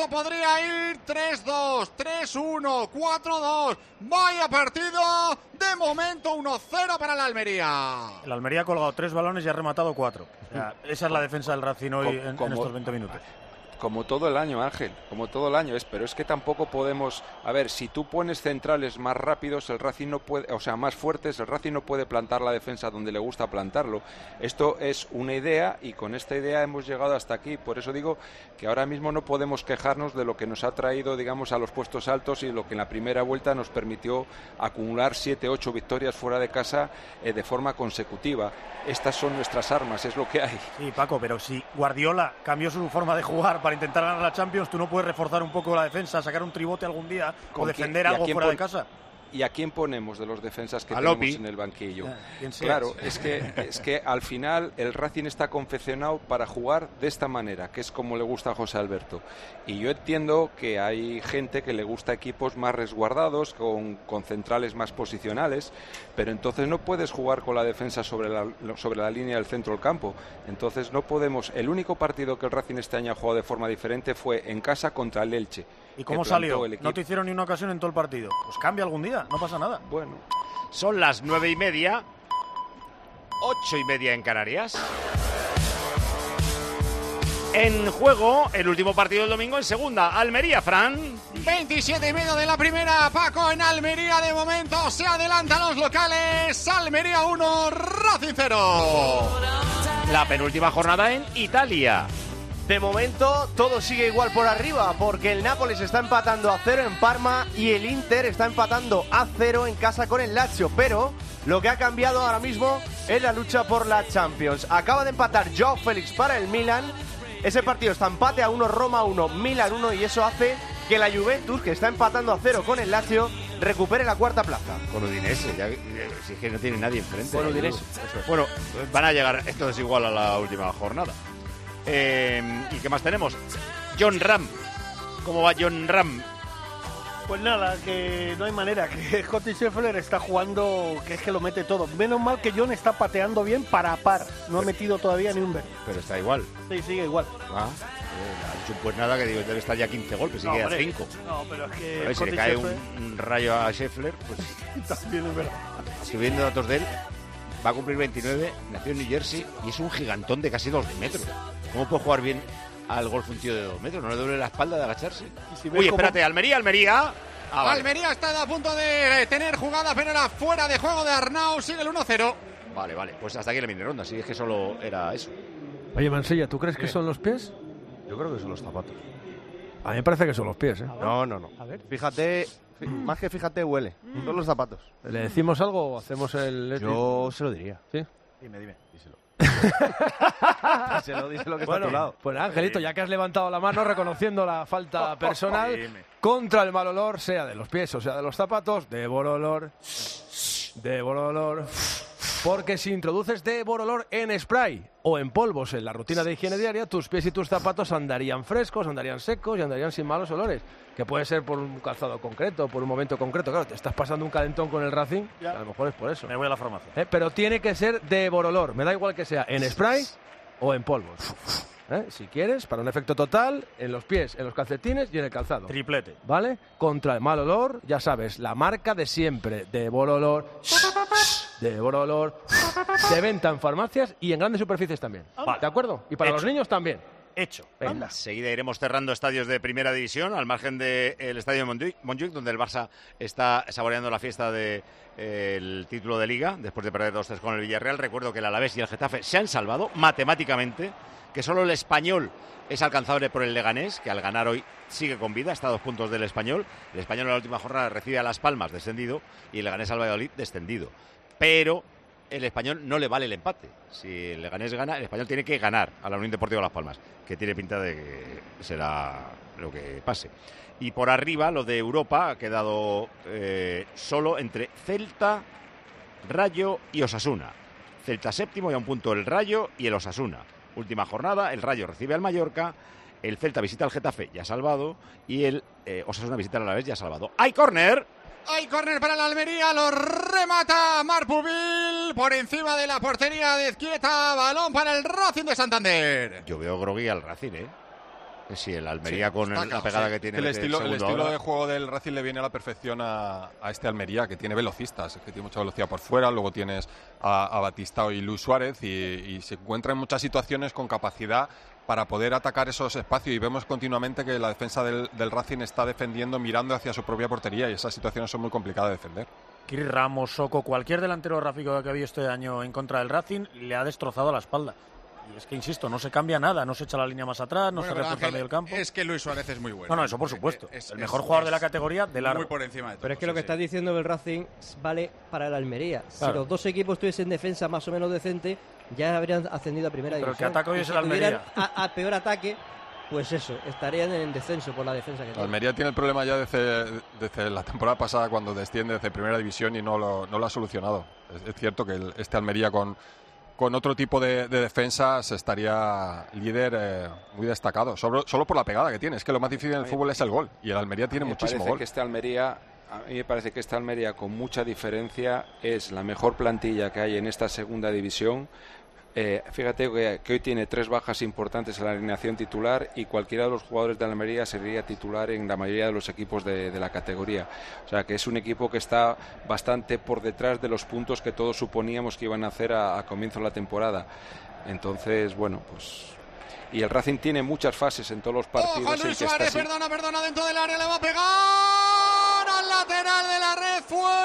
S3: Esto podría ir tres dos, tres uno, cuatro dos. Vaya partido. De momento uno cero para la Almería.
S13: El Almería ha colgado tres balones y ha rematado cuatro. O sea, esa es la defensa del Racing hoy en, en estos veinte minutos.
S6: Como todo el año, Ángel, como todo el año es, pero es que tampoco podemos, a ver, si tú pones centrales más rápidos, el Racing no puede, o sea, más fuertes, el Racing no puede plantar la defensa donde le gusta plantarlo. Esto es una idea y con esta idea hemos llegado hasta aquí, por eso digo que ahora mismo no podemos quejarnos de lo que nos ha traído, digamos, a los puestos altos y lo que en la primera vuelta nos permitió acumular siete, ocho victorias fuera de casa eh, de forma consecutiva. Estas son nuestras armas, es lo que hay.
S13: Sí, Paco, pero si Guardiola cambió su forma de jugar para intentar ganar la Champions, ¿tú no puedes reforzar un poco la defensa, sacar un tribote algún día o defender algo fuera de casa?
S6: ¿Y a quién ponemos de los defensas que
S5: a
S6: tenemos
S5: Lopi.
S6: en el banquillo?
S13: Yeah,
S6: claro, es que, es que al final el Racing está confeccionado para jugar de esta manera, que es como le gusta a José Alberto. Y yo entiendo que hay gente que le gusta equipos más resguardados, con, con centrales más posicionales, pero entonces no puedes jugar con la defensa sobre la, sobre la línea del centro del campo. Entonces no podemos... El único partido que el Racing este año ha jugado de forma diferente fue en casa contra el Elche.
S13: ¿Y cómo salió? No te hicieron ni una ocasión en todo el partido. Pues cambia algún día, no pasa nada.
S6: Bueno.
S5: Son las nueve y media, ocho y media en Canarias. En juego, el último partido del domingo en segunda. Almería, Fran.
S3: veintisiete y medio de la primera, Paco, en Almería de momento. Se adelantan los locales. Almería uno, Racing cero.
S5: La penúltima jornada en Italia.
S24: De momento todo sigue igual por arriba, porque el Nápoles está empatando a cero en Parma y el Inter está empatando a cero en casa con el Lazio. Pero lo que ha cambiado ahora mismo es la lucha por la Champions. Acaba de empatar Joao Félix para el Milan. Ese partido está empate a uno, Roma uno, Milan uno, y eso hace que la Juventus, que está empatando a cero con el Lazio, recupere la cuarta plaza.
S5: Con Udinese, ya, si es que no tiene nadie enfrente.
S24: Con Udinese.
S5: Eso es. Bueno, van a llegar, esto es igual a la última jornada. Eh, ¿Y qué más tenemos? John Ram. ¿Cómo va John Ram?
S9: Pues nada, que no hay manera, que Scottie Scheffler está jugando, que es que lo mete todo. Menos mal que John está pateando bien para par, no ha metido todavía ni un ver.
S5: Pero está igual.
S9: Sí, sigue igual.
S5: Ah, eh, pues nada, que digo, debe estar ya quince golpes y
S9: no,
S5: queda cinco.
S9: No, pero es que...
S5: A ver, si le cae un, un rayo a Scheffler, pues...
S9: También es verdad.
S5: Estoy viendo datos de él, va a cumplir veintinueve, nació en New Jersey y es un gigantón de casi dos metros. ¿Cómo puede jugar bien al golf un tío de dos metros? ¿No le duele la espalda de agacharse?
S9: Si
S5: Uy, espérate,
S9: cómo...
S5: Almería, Almería...
S3: Ah, vale. Almería está a punto de tener jugada, pero era fuera de juego de Arnau. Sigue el uno cero.
S5: Vale, vale. Pues hasta aquí la mini ronda. Sí, es que solo era eso.
S10: Oye, Mansilla, ¿tú crees que son los pies?
S24: Yo creo que son los zapatos.
S10: A mí me parece que son los pies, ¿eh?
S24: No, no, no.
S9: A ver.
S24: Fíjate, más que fíjate, huele. Mm. Son los zapatos.
S10: ¿Le decimos algo o hacemos el...?
S24: Yo se lo diría.
S10: ¿Sí?
S9: Dime, dime.
S24: Díselo. díselo, díselo que
S10: bueno,
S24: está a tu lado.
S10: Pues Angelito, ya que has levantado la mano reconociendo la falta personal contra el mal olor, sea de los pies o sea de los zapatos, de Borolor, de Borolor, porque si introduces de Borolor en spray o en polvos en la rutina de higiene diaria, tus pies y tus zapatos andarían frescos, andarían secos y andarían sin malos olores, que puede ser por un calzado concreto, por un momento concreto. Claro, te estás pasando un calentón con el Racing, a lo mejor es por eso.
S13: Me voy a la farmacia.
S10: ¿Eh? Pero tiene que ser de Borolor, me da igual que sea en spray o en polvos. ¿Eh? Si quieres, para un efecto total, en los pies, en los calcetines y en el calzado.
S13: Triplete.
S10: ¿Vale? Contra el mal olor, ya sabes, la marca de siempre, de Borolor, de Borolor, de venta en farmacias y en grandes superficies también. Vale. ¿De acuerdo? Y para
S5: Hecho.
S10: los niños también.
S5: Hecho. Enseguida iremos cerrando estadios de primera división, al margen del estadio de Montjuic, Montjuic, donde el Barça está saboreando la fiesta del de, eh, título de Liga, después de perder dos tres con el Villarreal. Recuerdo que el Alavés y el Getafe se han salvado matemáticamente, que solo el Español es alcanzable por el Leganés, que al ganar hoy sigue con vida, está a dos puntos del Español. El Español en la última jornada recibe a Las Palmas, descendido, y el Leganés al Valladolid, descendido. Pero el Español no le vale el empate. Si el Leganés gana, el Español tiene que ganar a la Unión Deportiva Las Palmas, que tiene pinta de que será lo que pase. Y por arriba, lo de Europa ha quedado eh, solo entre Celta, Rayo y Osasuna. Celta séptimo y a un punto el Rayo y el Osasuna. Última jornada, el Rayo recibe al Mallorca, el Celta visita al Getafe, ya salvado, y el eh, Osasuna visita al Alavés, ya salvado. ¡Hay córner!
S3: Hay córner para la Almería, lo remata Marpubil por encima de la portería de Izquieta, balón para el Racing de Santander.
S5: Yo veo grogui al Racing, ¿eh? Sí, el Almería
S14: Sí,
S5: con el- la pegada que tiene.
S14: El
S5: el
S14: estilo, el
S5: segundo
S14: estilo
S5: ahora.
S14: de juego del Racing le viene a la perfección a, a este Almería, que tiene velocistas, que tiene mucha velocidad por fuera. Luego tienes a, a Batistao y Luis Suárez y, y se encuentra en muchas situaciones con capacidad para poder atacar esos espacios, y vemos continuamente que la defensa del, del Racing está defendiendo mirando hacia su propia portería, y esas situaciones son muy complicadas de defender.
S13: Kiri Ramos, Soco, cualquier delantero gráfico que ha habido este año en contra del Racing le ha destrozado la espalda. Y es que, insisto, no se cambia nada, no se echa la línea más atrás, no
S3: Bueno,
S13: se
S3: pero,
S13: refuerza el
S3: Ángel,
S13: medio del campo.
S3: Es que Luis Suárez es muy bueno.
S13: No, no, eso por supuesto.
S3: Es-
S13: el
S3: es-
S13: mejor jugador
S3: es
S13: de la categoría de largo.
S3: Muy por encima de todo.
S15: Pero es que lo que estás diciendo del Racing vale para el Almería.
S13: Claro.
S15: Si los dos equipos tuviesen defensa más o menos decente, ya habrían ascendido a primera
S13: Pero el que
S15: división.
S13: ataca hoy
S15: Y
S13: es
S15: si
S13: el Almería.
S15: tuvieran A, a peor ataque, pues eso, estarían en descenso por la defensa que
S14: El
S15: tienen.
S14: Almería tiene el problema ya desde, desde la temporada pasada, cuando desciende desde primera división, y no lo, no lo ha solucionado. Es, es cierto que el- este Almería con, con otro tipo de, de defensas estaría líder eh, muy destacado, solo, solo por la pegada que tiene. Es que lo más difícil en el fútbol es el gol, y el Almería tiene
S6: Me
S14: muchísimo
S6: parece
S14: gol.
S6: que este Almería, a mí me parece que este Almería, con mucha diferencia, es la mejor plantilla que hay en esta segunda división. Eh, fíjate que, que hoy tiene tres bajas importantes en la alineación titular, y cualquiera de los jugadores de Almería sería titular en la mayoría de los equipos de, de la categoría. O sea que es un equipo que está bastante por detrás de los puntos que todos suponíamos que iban a hacer a, a comienzo de la temporada. Entonces, bueno, pues... Y el Racing tiene muchas fases en todos los partidos.
S3: Ojo,
S6: en
S3: Luis
S6: que está
S3: Suárez,
S6: así.
S3: perdona, perdona, dentro del área le va a pegar al lateral de la red,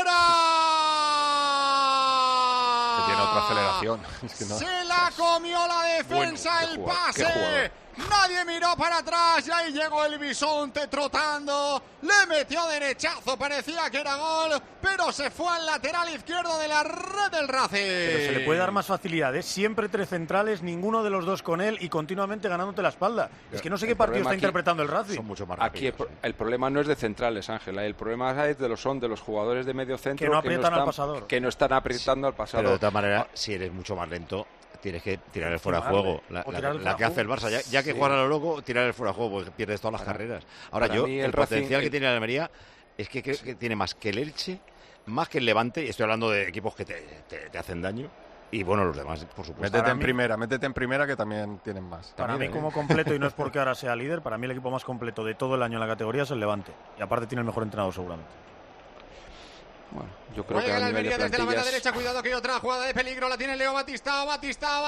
S3: fuera.
S14: Que tiene otra aceleración. Es que no-
S3: Se la comió la defensa,
S14: Bueno, qué
S3: el
S14: jugador, qué
S3: pase.
S14: jugador.
S3: Nadie miró para atrás y ahí llegó el bisonte trotando. Le metió derechazo, parecía que era gol, pero se fue al lateral izquierdo de la red del Racing.
S13: Pero se le puede dar más facilidad, ¿eh? Siempre tres centrales, ninguno de los dos con él y continuamente ganándote la espalda. Es que no sé
S6: El
S13: qué partido
S6: problema
S13: está
S6: aquí-
S13: interpretando el Racing.
S5: Son mucho más
S6: Aquí el, pro- el problema no es de centrales, Ángela. El problema es de los, son de los jugadores de medio centro
S13: Que no aprietan al
S6: están,
S13: pasador.
S6: que no están apretando al pasador.
S5: Pero de todas maneras, si eres mucho más lento, tienes que tirar el fuera de
S6: Estimarle.
S5: juego. La,
S6: O
S5: la-
S6: tirar el
S5: la que
S6: fuera
S5: hace el
S6: de
S5: Barça,
S6: juego.
S5: ya, ya que
S6: Sí.
S5: jugar a lo loco, tirar el fuera de juego, porque pierdes todas las
S6: Para-
S5: carreras. Ahora
S6: para
S5: yo,
S6: mí
S5: el,
S6: el Racing-
S5: potencial que
S6: el-
S5: tiene el Almería es que creo que tiene más que el Elche, más que el Levante, y estoy hablando de equipos que te, te- te hacen daño, y bueno, los demás, por supuesto.
S14: Métete
S5: Para
S14: en
S5: mí-
S14: primera, métete en primera, que también tienen más.
S13: Para
S14: También,
S13: mí,
S14: ¿eh?
S13: como completo, y no es porque ahora sea líder, para mí el equipo más completo de todo el año en la categoría es el Levante. Y aparte tiene el mejor entrenador seguramente.
S6: Bueno, yo creo que
S3: Juega
S6: a
S3: el
S6: nivel de
S3: Almería desde la banda
S6: plantillas...
S3: derecha, cuidado que hay otra jugada de peligro, la tiene Leo Batistao, Batistao,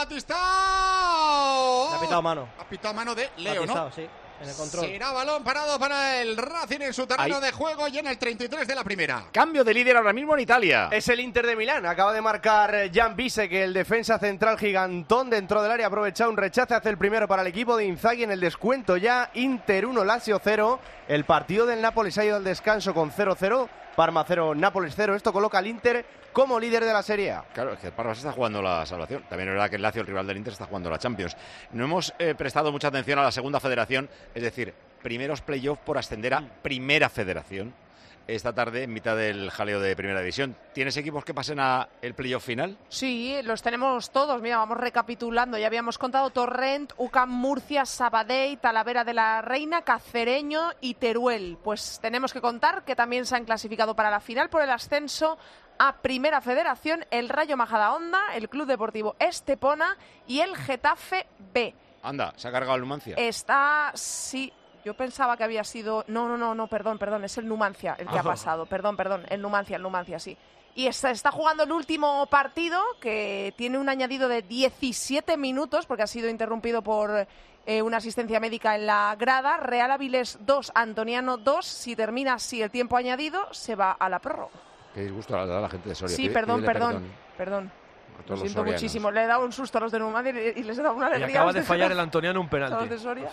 S3: Batistao.
S15: Le ha pitado mano.
S3: Ha pitado mano de
S15: Le ha
S3: Leo,
S15: pisado,
S3: ¿no?
S15: sí, en el control.
S3: Será balón parado para el Racing en su terreno
S5: Ahí.
S3: de juego y en el treinta y tres de la primera.
S5: Cambio de líder ahora mismo en Italia.
S24: Es el Inter de Milán. Acaba de marcar Jan Bise, que el defensa central gigantón dentro del área ha aprovechado un rechace, hace el primero para el equipo de Inzaghi en el descuento ya. Inter uno, Lazio cero. El partido del Nápoles ha ido al descanso con cero cero. Parma cero, Nápoles cero. Esto coloca al Inter como líder de la Serie A.
S5: Claro, es que el Parma se está jugando la salvación. También es verdad que el Lazio, el rival del Inter, está jugando la Champions. No hemos eh, prestado mucha atención a la segunda federación, es decir, primeros playoffs por ascender a Primera Federación esta tarde en mitad del jaleo de Primera División. ¿Tienes equipos que pasen a el playoff final?
S11: Sí, los tenemos todos. Mira, vamos recapitulando. Ya habíamos contado Torrent, U C A M Murcia, Sabadell, Talavera de la Reina, Cacereño y Teruel. Pues tenemos que contar que también se han clasificado para la final por el ascenso a Primera Federación el Rayo Majadahonda, el Club Deportivo Estepona y el Getafe B.
S5: Anda, se ha cargado el Numancia.
S11: Está, sí, yo pensaba que había sido... No, no, no, no, perdón, perdón, es el Numancia el que ha
S5: Ah.
S11: pasado. Perdón, perdón, el Numancia, el Numancia, sí. Y está, está jugando el último partido, que tiene un añadido de diecisiete minutos, porque ha sido interrumpido por eh, una asistencia médica en la grada. Real Avilés dos, Antoniano dos. Si termina así el tiempo añadido, se va a la prórroga.
S5: Qué disgusto a la, a la gente de Soria.
S11: Sí,
S5: Pide-
S11: perdón,
S5: pídele
S11: perdón, perdón.
S5: a
S11: Lo
S5: todos los
S11: siento
S5: sorianos.
S11: muchísimo. Le he dado un susto a los de Numancia y, y les he dado una
S10: Y
S11: alegría. a
S10: acaba
S11: los
S10: de
S11: de
S10: fallar el
S11: Getafe.
S10: Antoniano un
S11: A los
S10: penalti.
S11: de Soria.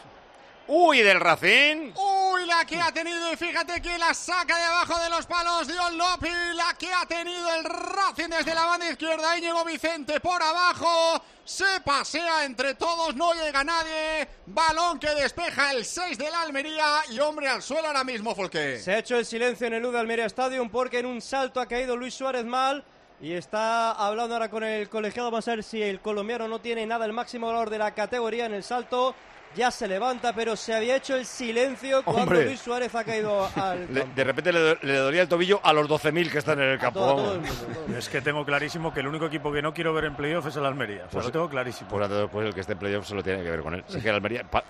S5: Uy, del Racing.
S3: Uy, la que ha tenido, y fíjate que la saca de abajo de los palos Dion López, la que ha tenido el Racing desde la banda izquierda, Íñigo Vicente por abajo, se pasea entre todos, no llega nadie, balón que despeja el seis del Almería y hombre al suelo ahora mismo, Folqué.
S15: Se ha hecho el silencio en el U de Almería Stadium porque en un salto ha caído Luis Suárez mal y está hablando ahora con el colegiado. Vamos a ver si el colombiano no tiene nada, el máximo valor de la categoría en el salto. Ya se levanta, pero se había hecho el silencio cuando
S5: Hombre.
S15: Luis Suárez ha caído al
S5: Le-
S15: campo.
S5: de repente le, do- le dolía el tobillo a los doce mil que están en el campo.
S15: todo- a todo
S5: vamos.
S15: el mundo, todo el
S13: Es que tengo clarísimo que el único equipo que no quiero ver en playoff es el Almería. O sea,
S5: Pues-
S13: lo tengo clarísimo.
S5: Pues, pues el que esté en playoff se lo tiene que ver con él. Sí que el Almería, pa-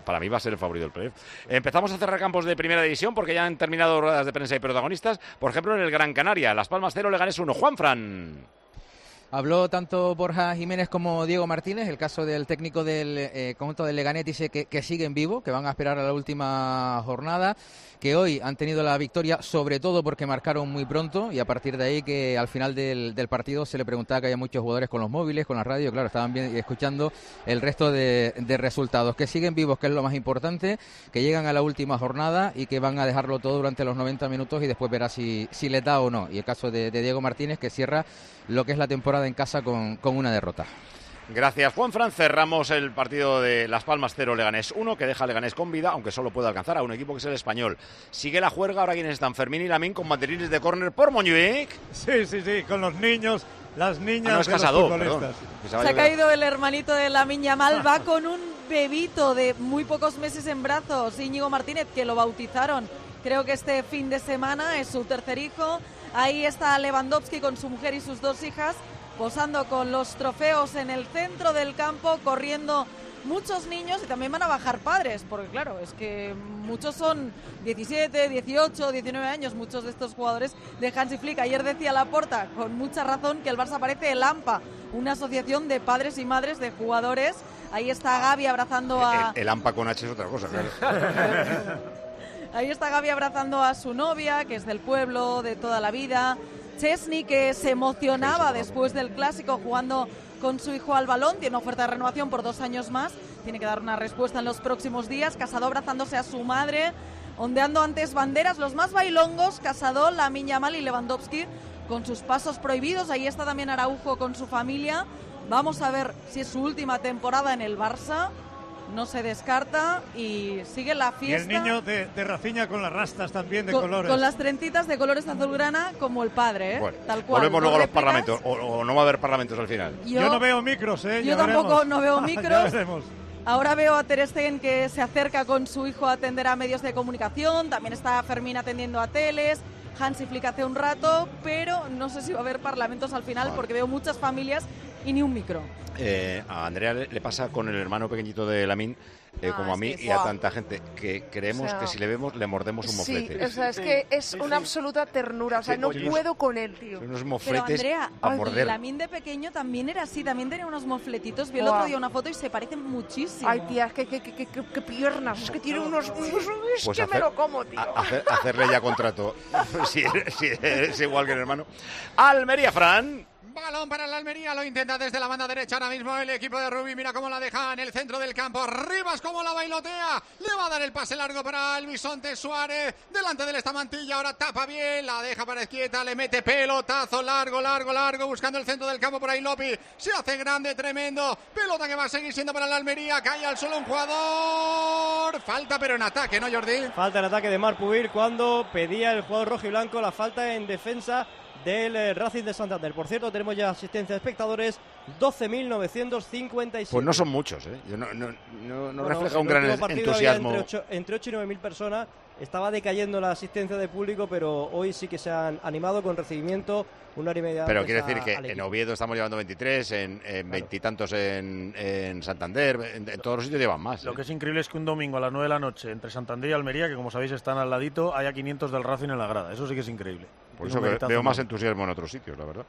S5: para mí va a ser el favorito del playoff. Empezamos a cerrar campos de primera división porque ya han terminado ruedas de prensa y protagonistas. Por ejemplo, en el Gran Canaria, Las Palmas cero, Leganés uno. Juanfran.
S12: Habló tanto Borja Jiménez como Diego Martínez. El caso del técnico del eh, conjunto del Leganés dice que, que siguen vivos, que van a esperar a la última jornada, que hoy han tenido la victoria sobre todo porque marcaron muy pronto y a partir de ahí que al final del, del partido se le preguntaba que había muchos jugadores con los móviles, con la radio, claro, estaban bien, escuchando el resto de, de resultados, que siguen vivos, que es lo más importante, que llegan a la última jornada y que van a dejarlo todo durante los noventa minutos y después verá si, si les da o no. Y el caso de, de Diego Martínez, que cierra lo que es la temporada en casa con, con una derrota.
S5: Gracias, Juanfran. Cerramos el partido de Las Palmas cero, Leganés uno, que deja a Leganés con vida, aunque solo puede alcanzar a un equipo que es el Español. Sigue la juerga, ahora quienes están, Fermín y Lamín, con banderines de córner por Montjuic.
S4: Sí, sí, sí, con los niños, las niñas
S5: ah, no, es
S4: de los
S5: Casado,
S4: futbolistas.
S5: Se,
S7: se ha caído el hermanito de Lamine Yamal, va con un bebito de muy pocos meses en brazos, Íñigo Martínez, que lo bautizaron. Creo que este fin de semana es su tercer hijo. Ahí está Lewandowski con su mujer y sus dos hijas, posando con los trofeos en el centro del campo, corriendo muchos niños y también van a bajar padres, porque claro, es que muchos son diecisiete, dieciocho, diecinueve años, muchos de estos jugadores de Hansi Flick. Ayer decía Laporta, con mucha razón, que el Barça parece el AMPA, una asociación de padres y madres de jugadores. Ahí está Gavi abrazando a...
S5: El, el AMPA con H es otra cosa, claro.
S7: Ahí está Gavi abrazando a su novia, que es del pueblo, de toda la vida. Chesney, que se emocionaba después del Clásico jugando con su hijo al balón, tiene oferta de renovación por dos años más, tiene que dar una respuesta en los próximos días. Casado abrazándose a su madre, ondeando antes banderas, los más bailongos, Casado, Lamine Yamal y Lewandowski con sus pasos prohibidos. Ahí está también Araujo con su familia. Vamos a ver si es su última temporada en el Barça. No se descarta y sigue la fiesta.
S4: Y el niño de, de Rafinha con las rastas también de
S7: con,
S4: colores.
S7: Con las trentitas de colores azulgrana como el padre, ¿eh?
S5: Bueno,
S7: tal cual.
S5: Volvemos luego a los
S7: réplicas.
S5: parlamentos, o, o no va a haber parlamentos al final.
S7: Yo,
S4: yo no veo micros, ¿eh?
S7: Yo
S4: ya
S7: tampoco
S4: veremos.
S7: no veo micros.
S4: Ya veremos.
S7: Ahora veo a Ter Stegen que se acerca con su hijo a atender a medios de comunicación. También está Fermín atendiendo a teles. Hansi Flick hace un rato, pero no sé si va a haber parlamentos al final vale. porque veo muchas familias y ni un micro.
S5: Eh, a Andrea le, le pasa con el hermano pequeñito de Lamine, eh, ah, como a mí sí, y wow. a tanta gente, que creemos o sea, que si le vemos le mordemos un moflete.
S11: Sí, o sea, es que es una absoluta ternura, o sea, no sí, puedo con él, tío.
S5: Unos mofletes
S7: Pero Andrea,
S5: a morder.
S7: Lamine de pequeño también era así, también tenía unos mofletitos. Vi el wow. otro día una foto y se parecen muchísimo.
S11: Ay, tía, que, que, que, que, que piernas, es que tiene unos... unos es
S5: pues
S11: que
S5: hacer,
S11: me lo como, tío.
S5: A, hacer, hacerle ya contrato, si, si es igual que el hermano. Almería, Fran.
S3: Balón para la Almería, lo intenta desde la banda derecha ahora mismo el equipo de Rubí, mira cómo la deja en el centro del campo, Rivas cómo la bailotea, le va a dar el pase largo para el bisonte Suárez, delante de esta mantilla, ahora tapa bien, la deja para izquierda, le mete pelotazo largo, largo, largo, buscando el centro del campo por ahí Lopi, se hace grande, tremendo, pelota que va a seguir siendo para la Almería, cae al suelo un jugador, falta pero en ataque, ¿no, Jordi?
S15: Falta en ataque de Marc Puig cuando pedía el jugador rojo y blanco la falta en defensa del eh, Racing de Santander. Por cierto, tenemos ya asistencia de espectadores, doce mil novecientos cincuenta y siete.
S5: Pues no son muchos, ¿eh? Yo no, no, no, no bueno, refleja un gran entusiasmo.
S15: Entre ocho, entre ocho y nueve mil personas. Estaba decayendo la asistencia de público, pero hoy sí que se han animado con recibimiento una hora y media.
S5: Pero quiere decir que en Oviedo estamos llevando veintitrés, en veintitantos en, en Santander, en, en todos los sitios llevan más. ¿eh?
S13: Lo que es increíble es que un domingo a las nueve de la noche entre Santander y Almería, que como sabéis están al ladito, haya quinientos del Racing en la grada. Eso sí que es increíble.
S5: Por eso ve, veo más entusiasmo en otros sitios, la verdad.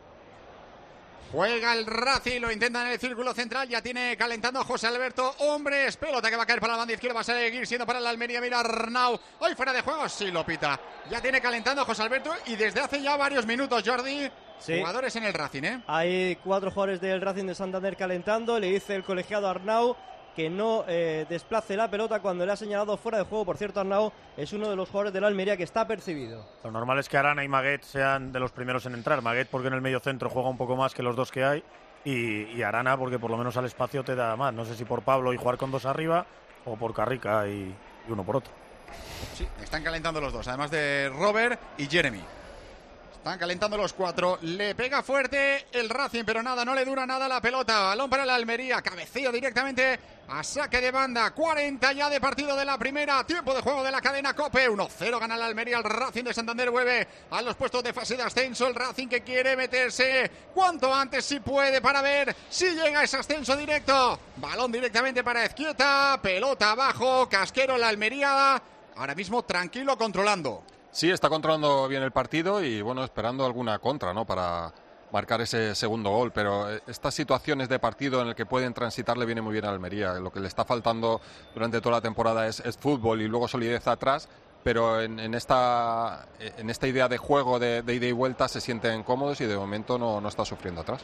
S3: Juega el Racing, lo intenta en el círculo central, ya tiene calentando a José Alberto Hombres, pelota que va a caer para la banda izquierda, va a seguir siendo para la Almería, mira Arnau, hoy fuera de juego, sí lo pita, ya tiene calentando a José Alberto y desde hace ya varios minutos, Jordi, sí. Jugadores en el Racing, ¿eh?
S15: Hay cuatro jugadores del Racing de Santander calentando, le dice el colegiado Arnau que no eh, desplace la pelota cuando le ha señalado fuera de juego. Por cierto, Arnau es uno de los jugadores de la Almería que está percibido.
S13: Lo normal es que Arana y Maguet sean de los primeros en entrar. Maguet porque en el medio centro juega un poco más que los dos que hay y, y Arana porque por lo menos al espacio te da más. No sé si por Pablo y jugar con dos arriba o por Carrica y, y uno por otro.
S3: Sí, están calentando los dos, además de Robert y Jeremy. Están calentando los cuatro. Le pega fuerte el Racing, pero nada, no le dura nada la pelota. Balón para la Almería. Cabeceo directamente a saque de banda. cuarenta ya de partido de la primera. Tiempo de juego de la cadena COPE. uno cero gana la Almería. El Racing de Santander vuelve a los puestos de fase de ascenso. El Racing que quiere meterse cuanto antes si puede para ver si llega a ese ascenso directo. Balón directamente para Ezquieta. Pelota abajo. Casquero la Almería. Ahora mismo tranquilo, controlando.
S14: Sí, está controlando bien el partido y bueno, esperando alguna contra, ¿no? Para marcar ese segundo gol, pero estas situaciones de partido en el que pueden transitar le viene muy bien a Almería. Lo que le está faltando durante toda la temporada es, es fútbol y luego solidez atrás, pero en, en, esta, en esta idea de juego de, de ida y vuelta se sienten cómodos y de momento no, no está sufriendo atrás.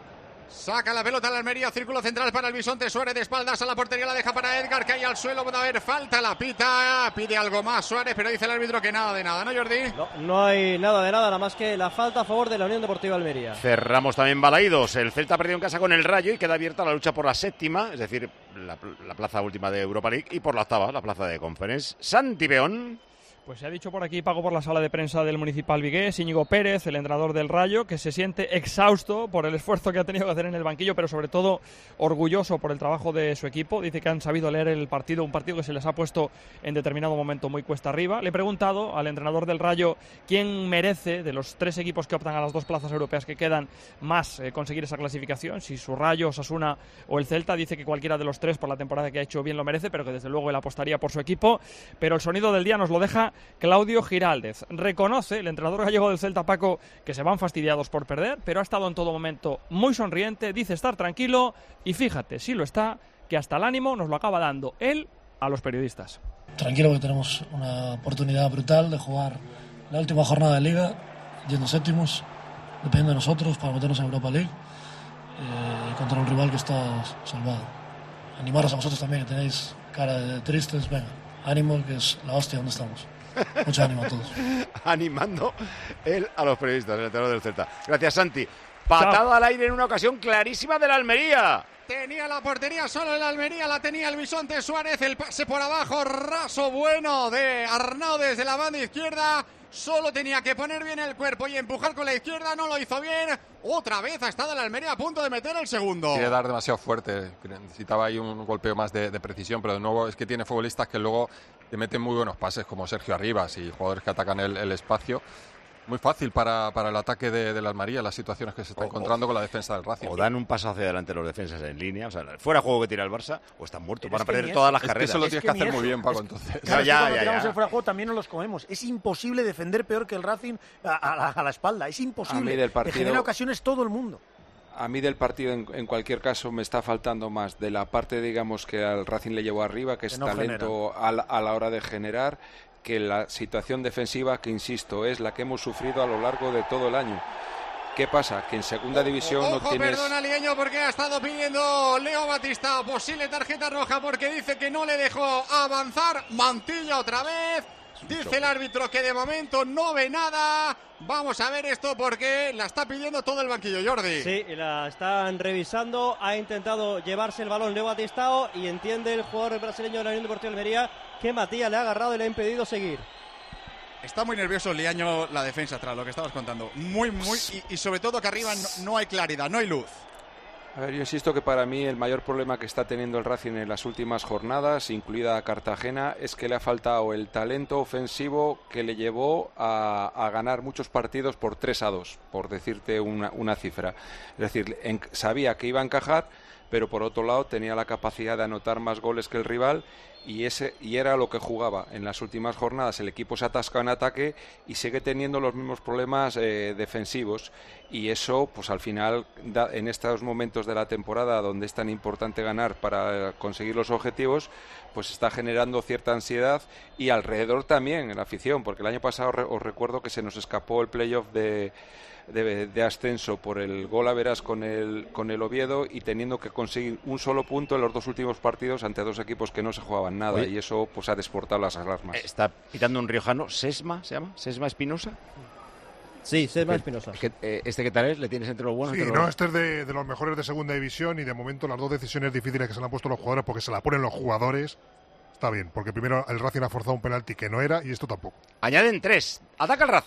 S3: Saca la pelota a la Almería, círculo central para el Bisonte, Suárez de espaldas a la portería, la deja para Edgar, cae al suelo, puede haber falta, la pita, pide algo más Suárez, pero dice el árbitro que nada de nada, ¿no, Jordi?
S15: No, no hay nada de nada, nada más que la falta a favor de la Unión Deportiva Almería.
S5: Cerramos también Balaídos, el Celta ha perdido en casa con el Rayo y queda abierta la lucha por la séptima, es decir, la, la plaza última de Europa League, y por la octava, la plaza de Conference. Santi Beón.
S18: Pues se ha dicho por aquí, Paco, por la sala de prensa del Municipal Vigués, Íñigo Pérez, el entrenador del Rayo, que se siente exhausto por el esfuerzo que ha tenido que hacer en el banquillo, pero sobre todo orgulloso por el trabajo de su equipo. Dice que han sabido leer el partido, un partido que se les ha puesto en determinado momento muy cuesta arriba. Le he preguntado al entrenador del Rayo quién merece, de los tres equipos que optan a las dos plazas europeas que quedan, más eh, conseguir esa clasificación, si su Rayo, Osasuna o el Celta. Dice que cualquiera de los tres por la temporada que ha hecho bien lo merece, pero que desde luego él apostaría por su equipo. Pero el sonido del día nos lo deja Claudio Giraldez. Reconoce el entrenador gallego del Celta, Paco, que se van fastidiados por perder, pero ha estado en todo momento muy sonriente, dice estar tranquilo y fíjate, si lo está, que hasta el ánimo nos lo acaba dando él a los periodistas.
S19: Tranquilo, que tenemos una oportunidad brutal de jugar la última jornada de Liga, yendo séptimos, dependiendo de nosotros para meternos en Europa League, eh, contra un rival que está salvado. Animaros a vosotros también, que tenéis cara de tristes, venga, ánimo, que es la hostia donde estamos. Mucho ánimo a todos.
S5: Animando él a los periodistas, el entrenador del Celta. Gracias, Santi. Patada al aire en una ocasión clarísima de la Almería.
S3: Tenía la portería solo en la Almería, la tenía el Bisonte Suárez, el pase por abajo, raso bueno de Arnau desde la banda izquierda. Solo tenía que poner bien el cuerpo y empujar con la izquierda, no lo hizo bien. Otra vez ha estado la Almería a punto de meter el segundo.
S14: Quiere dar demasiado fuerte, necesitaba ahí un golpeo más de, de precisión, pero de nuevo es que tiene futbolistas que luego te meten muy buenos pases, como Sergio Arribas y jugadores que atacan el, el espacio. Muy fácil para, para el ataque de, de la Almería, las situaciones que se está o, encontrando o, con la defensa del Racing.
S5: O dan un paso hacia adelante los defensas en línea, o sea, fuera juego que tira el Barça, o están muertos, van a perder todas las
S14: es
S5: carreras.
S14: Que eso lo tienes
S5: es
S14: que, que hacer muy bien, Paco, entonces.
S9: Claro,
S5: no, ya,
S9: es que cuando
S5: ya,
S9: tiramos
S5: ya.
S9: el fuera de juego también nos los comemos. Es imposible defender peor que el Racing a, a, la, a la espalda, es imposible.
S6: A mí del partido,
S9: te genera ocasiones todo el mundo.
S6: A mí del partido, en, en cualquier caso, me está faltando más de la parte, digamos, que al Racing le llevó arriba, que es que no talento a la, a la hora de generar, que la situación defensiva, que insisto, es la que hemos sufrido a lo largo de todo el año. ¿Qué pasa? Que en segunda división
S3: Ojo,
S6: no tienes...
S3: perdona, Lieño, porque ha estado pidiendo Leo Batista posible tarjeta roja porque dice que no le dejó avanzar. Mantilla otra vez. Dice el árbitro que de momento no ve nada. Vamos a ver esto porque la está pidiendo todo el banquillo, Jordi.
S15: Sí, la están revisando. Ha intentado llevarse el balón Leo Batistao y entiende el jugador brasileño de la Unión Deportiva Almería que Matías le ha agarrado y le ha impedido seguir.
S3: Está muy nervioso Liaño la defensa atrás, lo que estabas contando. Muy, muy... Y, y sobre todo que arriba no, no hay claridad, no hay luz.
S6: A ver, yo insisto que para mí el mayor problema que está teniendo el Racing en las últimas jornadas, incluida Cartagena, es que le ha faltado el talento ofensivo que le llevó a, a ganar muchos partidos por tres a dos, por decirte una, una cifra. Es decir, en, sabía que iba a encajar, pero por otro lado tenía la capacidad de anotar más goles que el rival y ese y era lo que jugaba. En las últimas jornadas el equipo se atasca en ataque y sigue teniendo los mismos problemas eh, defensivos, y eso pues al final da, en estos momentos de la temporada donde es tan importante ganar para conseguir los objetivos, pues está generando cierta ansiedad y alrededor también en la afición, porque el año pasado re, os recuerdo que se nos escapó el playoff de De, de ascenso por el gol a veras con el, con el Oviedo y teniendo que conseguir un solo punto en los dos últimos partidos ante dos equipos que no se jugaban nada. Oye, y eso pues ha desportado las alarmas.
S5: Está pitando un riojano, Sesma, ¿se llama? ¿Sesma Espinosa?
S15: Sí, Sesma Espinosa.
S5: Eh, ¿Este qué tal es? ¿Le tienes entre los buenos?
S20: Sí,
S5: entre
S20: no,
S5: los...
S20: este es de, de los mejores de segunda división y de momento las dos decisiones difíciles que se le han puesto los jugadores porque se la ponen los jugadores. Está bien, porque primero el Racing ha forzado un penalti que no era y esto tampoco.
S5: Añaden tres. Ataca el Racing.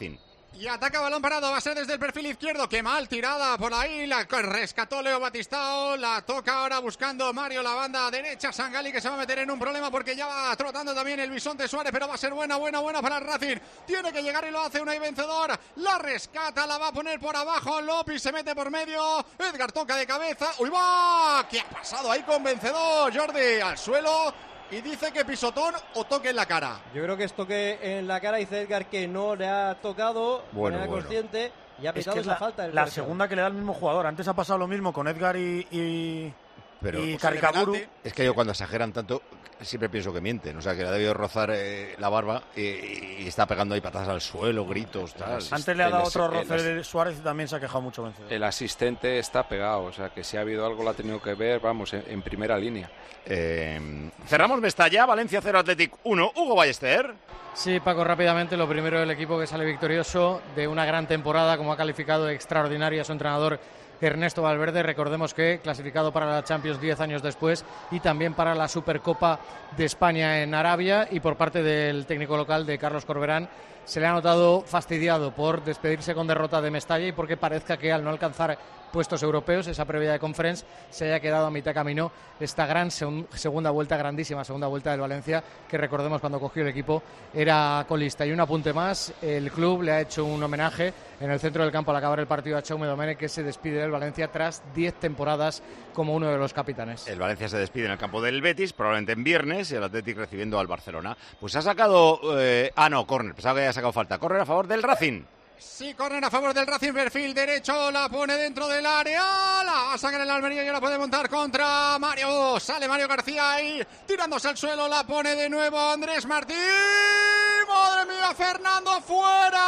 S3: Y ataca balón parado, va a ser desde el perfil izquierdo. Qué mal tirada por ahí, la rescató Leo Batistao. La toca ahora buscando Mario, la banda derecha. Sangali que se va a meter en un problema porque ya va trotando también el Bisonte Suárez, pero va a ser buena, buena, buena para el Racing. Tiene que llegar y lo hace, una y vencedor. La rescata, la va a poner por abajo. López se mete por medio. Edgar toca de cabeza. ¡Uy, va! ¿Qué ha pasado ahí con vencedor? Jordi al suelo. Y dice que pisotón o toque en la cara.
S15: Yo creo que es toque en la cara. Dice Edgar que no le ha tocado de
S13: Bueno,
S15: manera
S13: bueno.
S15: consciente y ha
S13: Es
S15: pisado
S13: que es
S15: esa
S13: la,
S15: falta. del
S13: la
S15: colegiado.
S13: segunda que le da el mismo jugador. Antes ha pasado lo mismo con Edgar y, y,
S5: Pero
S13: y Caricaburu.
S5: es que yo cuando exageran tanto siempre pienso que mienten, o sea que le ha debido rozar eh, la barba y, y está pegando ahí patadas al suelo, gritos, tal.
S13: Antes le ha dado
S6: El-
S13: otro
S6: el-
S13: roce Suárez y también se ha quejado mucho vencedor.
S6: El asistente está pegado, o sea que si ha habido algo lo ha tenido que ver, vamos, en, en primera línea.
S5: Eh, cerramos Mestalla, Valencia cero, Athletic uno, Hugo Ballester.
S1: Sí, Paco, rápidamente, lo primero, el equipo que sale victorioso de una gran temporada, como ha calificado extraordinaria su entrenador Ernesto Valverde. Recordemos que clasificado para la Champions diez años después y también para la Supercopa de España en Arabia, y por parte del técnico local de Carlos Corberán se le ha notado fastidiado por despedirse con derrota de Mestalla y porque parezca que al no alcanzar puestos europeos, esa previa de Conference, se haya quedado a mitad camino esta gran segun- segunda vuelta, grandísima segunda vuelta del Valencia, que recordemos cuando cogió el equipo era colista. Y un apunte más, el club le ha hecho un homenaje en el centro del campo al acabar el partido a Jaume Domènech, que se despide del Valencia tras diez temporadas como uno de los capitanes.
S5: El Valencia se despide en el campo del Betis, probablemente en viernes, y el Athletic recibiendo al Barcelona. Pues ha sacado... Eh, ah, no, córner, pensaba que había sacado falta. Córner a favor del Racing.
S3: Sí, corren a favor del Racing, perfil derecho, la pone dentro del área, la va a sacar el Almería y ahora puede montar contra Mario. Sale Mario García ahí, tirándose al suelo, la pone de nuevo Andrés Martín. ¡Madre mía, Fernando, fuera!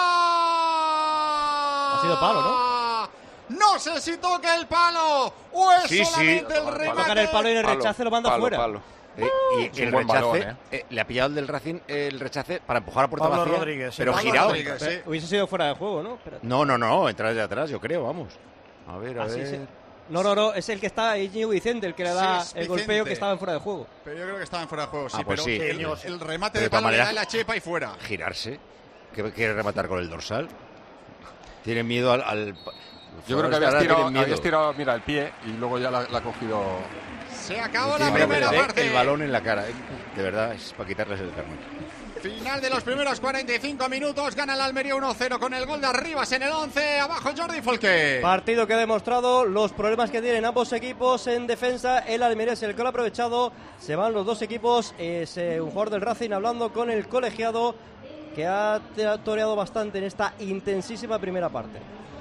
S15: Ha sido palo, ¿no?
S3: No sé si toca el palo o es
S5: Sí, sí.
S3: solamente el remate.
S15: Tocan el palo y en el rechace lo manda
S5: Palo,
S15: fuera.
S5: palo. Eh, y
S14: Es
S5: el
S14: un buen
S5: rechace,
S14: balón, ¿eh?
S5: eh, le ha pillado el del Racing el rechace para empujar a puerta
S13: Pablo
S5: vacía,
S13: Rodríguez, sí.
S5: pero
S13: Pablo
S5: girado.
S13: Rodríguez, sí.
S15: Pero hubiese sido fuera de juego, ¿no? Espérate.
S5: No, no, no, entra desde atrás, yo creo, vamos. A ver, a
S15: Ah, sí,
S5: ver.
S15: sí. No, no, no, es el que está Íñigo Vicente, el que le
S3: Sí,
S15: da
S3: es
S15: el golpeo que
S3: Vicente.
S15: estaba en fuera de juego.
S3: Pero yo creo que estaba en fuera de juego, sí,
S5: Ah, pues
S3: pero
S5: sí.
S3: el, el remate
S5: Pero
S3: de
S5: de todas
S3: palo le da
S5: maneras-
S3: en la chepa y fuera.
S5: Girarse. ¿Qué quiere rematar con el dorsal? Tiene miedo al... al...
S14: Yo creo que
S5: Ahora
S14: habías tirado,
S5: tienen miedo.
S14: habías tirado, mira, el pie y luego ya la, la ha cogido.
S3: Se acabó
S5: Tiene
S3: la
S5: miedo
S3: primera
S5: que le dé
S3: parte.
S5: el balón en la cara. ¿eh? De verdad, es para quitarles el carnet.
S3: Final de los primeros cuarenta y cinco minutos, gana el Almería uno cero con el gol de Arribas en el once, abajo Jordi Folque.
S15: Partido que ha demostrado los problemas que tienen ambos equipos en defensa. El Almería es el que lo ha aprovechado. Se van los dos equipos. Es eh, un jugador del Racing hablando con el colegiado, que ha te- toreado bastante en esta intensísima primera parte.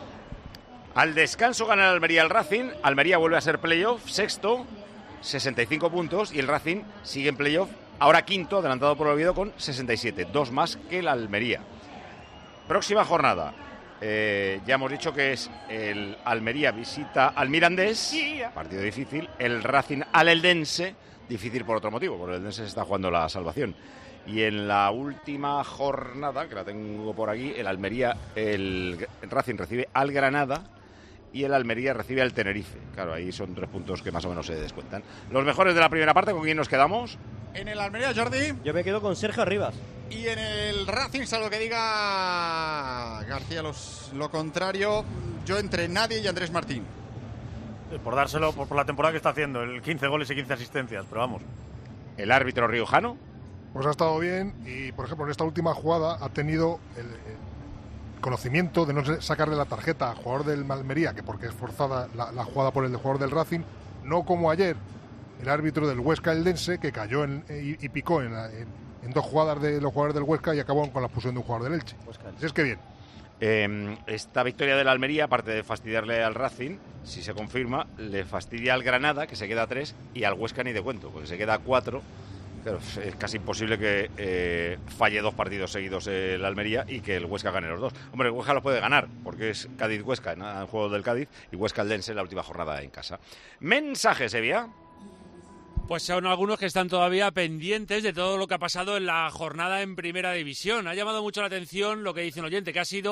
S5: Al descanso gana el Almería al Racing. Almería vuelve a ser playoff, sexto, sesenta y cinco puntos. Y el Racing sigue en playoff, ahora quinto, adelantado por el Oviedo con sesenta y siete. Dos más que el Almería. Próxima jornada. Eh, ya hemos dicho que es el Almería visita al Mirandés, partido difícil. El Racing al Eldense, difícil por otro motivo, porque el Eldense se está jugando la salvación. Y en la última jornada, que la tengo por aquí, el Almería, el Racing recibe al Granada y el Almería recibe al Tenerife. Claro, ahí son tres puntos que más o menos se descuentan. Los mejores de la primera parte, ¿con quién nos quedamos?
S3: En el Almería, Jordi.
S15: Yo me quedo con Sergio Arribas.
S3: Y en el Racing, salvo que diga García los- lo contrario, yo entre Nadie y Andrés Martín.
S13: Por dárselo por, por la temporada que está haciendo, el quince goles y quince asistencias, pero vamos.
S5: El árbitro riojano.
S20: Pues ha estado bien y, por ejemplo, en esta última jugada ha tenido el, el conocimiento de no sacarle la tarjeta al jugador del Almería, que porque es forzada la, la jugada por el jugador del Racing, no como ayer el árbitro del Huesca Eldense, que cayó en, y, y picó en, la- en- en dos jugadas de los jugadores del Huesca y acabó con la expulsión de un jugador del Elche. Así es que bien.
S5: Eh, esta victoria del Almería, aparte de fastidiarle al Racing, si se confirma, le fastidia al Granada, que se queda a tres, y al Huesca ni de cuento, porque se queda a cuatro. Claro, es casi imposible que eh, falle dos partidos seguidos el Almería y que el Huesca gane los dos. Hombre, el Huesca lo puede ganar, porque es Cádiz-Huesca en el juego del Cádiz y Huesca-Eldense en la última jornada en casa. Mensaje, Sevilla.
S16: Pues son algunos que están todavía pendientes de todo lo que ha pasado en la jornada en Primera División. Ha llamado mucho la atención lo que dice un oyente, que ha sido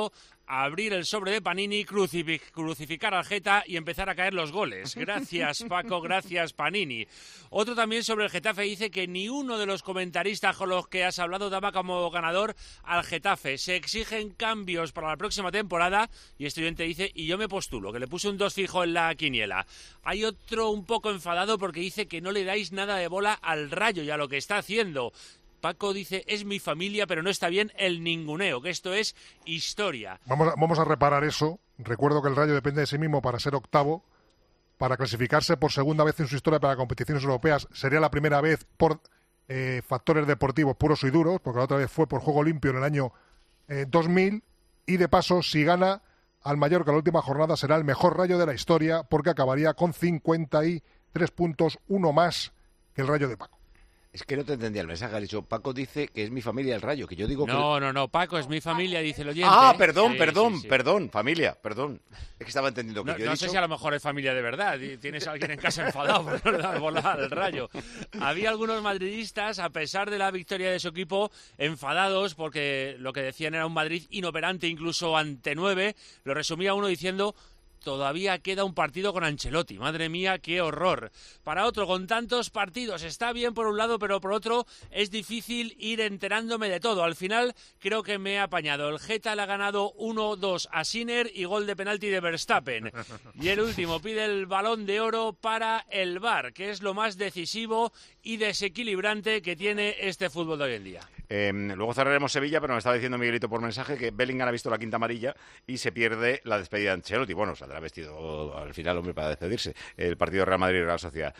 S16: abrir el sobre de Panini, crucific- crucificar al Geta y empezar a caer los goles. Gracias, Paco, gracias, Panini. Otro también sobre el Getafe dice que ni uno de los comentaristas con los que has hablado daba como ganador al Getafe. Se exigen cambios para la próxima temporada y este oyente dice, y yo me postulo, que le puse un dos fijo en la quiniela. Hay otro un poco enfadado porque dice que no le dais nada de bola al Rayo y a lo que está haciendo. Paco dice, es mi familia, pero no está bien el ninguneo, que esto es historia.
S20: Vamos a, vamos a reparar eso. Recuerdo que el Rayo depende de sí mismo para ser octavo, para clasificarse por segunda vez en su historia para competiciones europeas. Sería la primera vez por eh, factores deportivos puros y duros, porque la otra vez fue por juego limpio en el año eh, dos mil. Y de paso, si gana al Mallorca la última jornada, será el mejor Rayo de la historia, porque acabaría con cincuenta y tres puntos, uno más que el Rayo de Paco.
S5: Es que no te entendía el mensaje, ha dicho, Paco dice que es mi familia el Rayo, que yo digo que...
S16: No, no, no, Paco es mi familia, dice el oyente.
S5: Ah, perdón,
S16: Sí,
S5: perdón,
S16: sí, sí.
S5: perdón, familia, perdón. Es que estaba entendiendo que
S16: No,
S5: yo he
S16: no
S5: dicho...
S16: sé si a lo mejor es familia de verdad. y Tienes a alguien en casa enfadado por no le dar bola al Rayo. Había algunos madridistas, a pesar de la victoria de su equipo, enfadados porque lo que decían era un Madrid inoperante, incluso ante nueve. Lo resumía uno diciendo... Todavía queda un partido con Ancelotti. Madre mía, qué horror. Para otro, con tantos partidos, está bien por un lado, pero por otro es difícil ir enterándome de todo. Al final creo que me he apañado. El Geta le ha ganado uno dos a Sinner y gol de penalti de Verstappen. Y el último pide el Balón de Oro para el V A R, que es lo más decisivo y desequilibrante que tiene este fútbol de hoy en día.
S5: Eh, luego cerraremos Sevilla, pero me estaba diciendo Miguelito por mensaje que Bellingham ha visto la quinta amarilla y se pierde la despedida de Ancelotti. Bueno, saldrá vestido al final, hombre, para despedirse. El partido Real Madrid y Real Sociedad.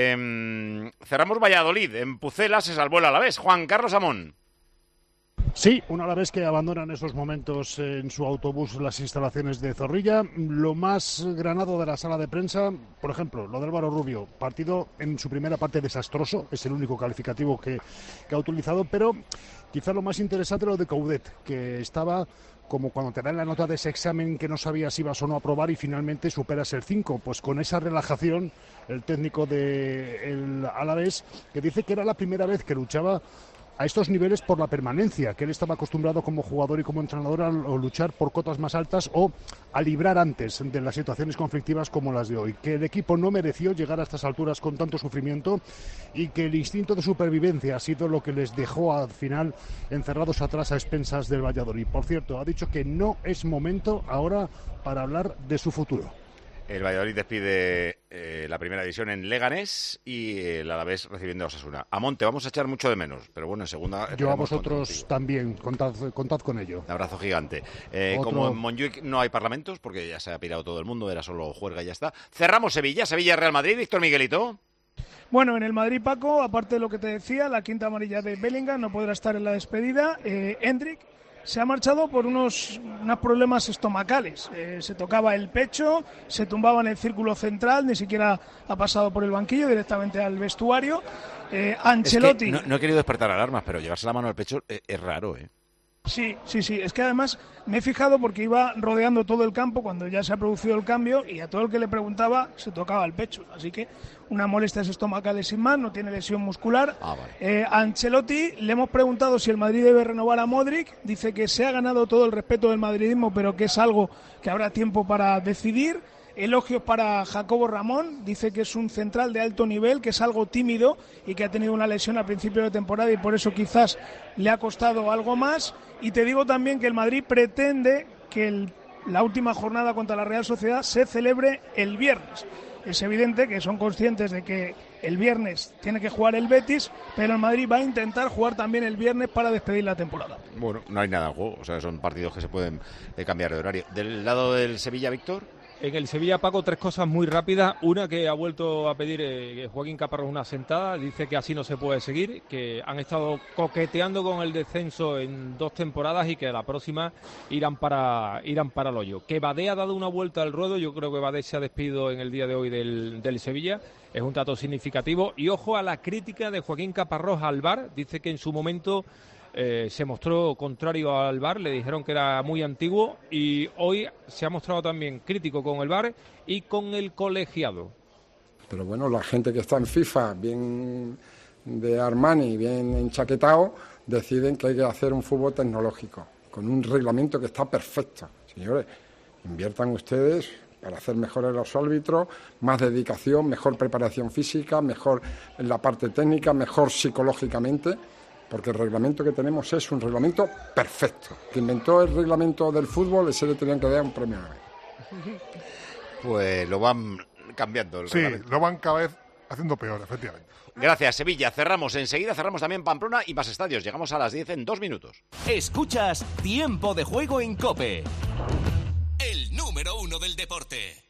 S5: Eh, cerramos Valladolid. En Pucela se salvó el Alavés. Juan Carlos Amón.
S2: Sí, un Alavés que abandona en estos momentos en su autobús las instalaciones de Zorrilla. Lo más granado de la sala de prensa, por ejemplo, lo de Álvaro Rubio, partido en su primera parte desastroso, es el único calificativo que, que ha utilizado, pero quizá lo más interesante lo de Coudet, que estaba como cuando te dan la nota de ese examen que no sabías si ibas o no a aprobar y finalmente superas el cinco, pues con esa relajación el técnico del Alavés, que dice que era la primera vez que luchaba a estos niveles por la permanencia, que él estaba acostumbrado como jugador y como entrenador a luchar por cotas más altas o a librar antes de las situaciones conflictivas como las de hoy, que el equipo no mereció llegar a estas alturas con tanto sufrimiento y que el instinto de supervivencia ha sido lo que les dejó al final encerrados atrás a expensas del Valladolid. Por cierto, ha dicho que no es momento ahora para hablar de su futuro.
S5: El Valladolid despide eh, la primera división en Leganés y el Alavés recibiendo a Osasuna. A Monte vamos a echar mucho de menos, pero bueno, en segunda...
S2: Yo a vosotros también, contad, contad con ello.
S5: Un abrazo gigante. Eh,
S2: Otro...
S5: Como en Montjuic no hay parlamentos, porque ya se ha pirado todo el mundo, era solo juerga y ya está. Cerramos Sevilla, Sevilla-Real Madrid, Víctor Miguelito.
S8: Bueno, en el Madrid, Paco, aparte de lo que te decía, la quinta amarilla de Bellingham no podrá estar en la despedida. Eh, Hendrik se ha marchado por unos, unos problemas estomacales. Eh, se tocaba el pecho, se tumbaba en el círculo central, ni siquiera ha pasado por el banquillo, directamente al vestuario. Eh, Ancelotti...
S5: Es que no, no he querido despertar alarmas, pero llevarse la mano al pecho es, es raro, ¿eh?
S8: Sí, sí, sí. Es que además me he fijado porque iba rodeando todo el campo cuando ya se ha producido el cambio y a todo el que le preguntaba se tocaba el pecho. Así que unas molestias estomacales sin más, no tiene lesión muscular.
S5: Ah, vale.
S8: eh, a Ancelotti le hemos preguntado si el Madrid debe renovar a Modric. Dice que se ha ganado todo el respeto del madridismo, pero que es algo que habrá tiempo para decidir. Elogios para Jacobo Ramón, dice que es un central de alto nivel, que es algo tímido y que ha tenido una lesión al principio de temporada y por eso quizás le ha costado algo más. Y te digo también que el Madrid pretende que el, la última jornada contra la Real Sociedad se celebre el viernes. Es evidente que son conscientes de que el viernes tiene que jugar el Betis, pero el Madrid va a intentar jugar también el viernes para despedir la temporada.
S5: Bueno, no hay nada en juego, o sea, son partidos que se pueden eh, cambiar de horario. ¿Del lado del Sevilla, Víctor?
S21: En el Sevilla, Paco, tres cosas muy rápidas. Una, que ha vuelto a pedir eh, Joaquín Caparrós una sentada. Dice que así no se puede seguir, que han estado coqueteando con el descenso en dos temporadas y que la próxima irán para irán para el hoyo. Que Badé ha dado una vuelta al ruedo. Yo creo que Badé se ha despedido en el día de hoy del, del Sevilla. Es un dato significativo. Y ojo a la crítica de Joaquín Caparrós al V A R. Dice que en su momento... Eh, se mostró contrario al V A R, le dijeron que era muy antiguo y hoy se ha mostrado también crítico con el V A R y con el colegiado.
S22: Pero bueno, la gente que está en FIFA, bien de Armani, bien enchaquetado, deciden que hay que hacer un fútbol tecnológico, con un reglamento que está perfecto. Señores, inviertan ustedes para hacer mejores los árbitros, más dedicación, mejor preparación física, mejor en la parte técnica, mejor psicológicamente, porque el reglamento que tenemos es un reglamento perfecto. Que inventó el reglamento del fútbol, ese le tenían que dar un premio a él.
S5: Pues lo van cambiando el
S20: Sí,
S5: reglamento.
S20: lo van cada vez haciendo peor, efectivamente.
S5: Gracias, Sevilla. Cerramos enseguida, cerramos también Pamplona y más estadios. Llegamos a las diez en dos minutos.
S10: Escuchas Tiempo de Juego en COPE. El número uno del deporte.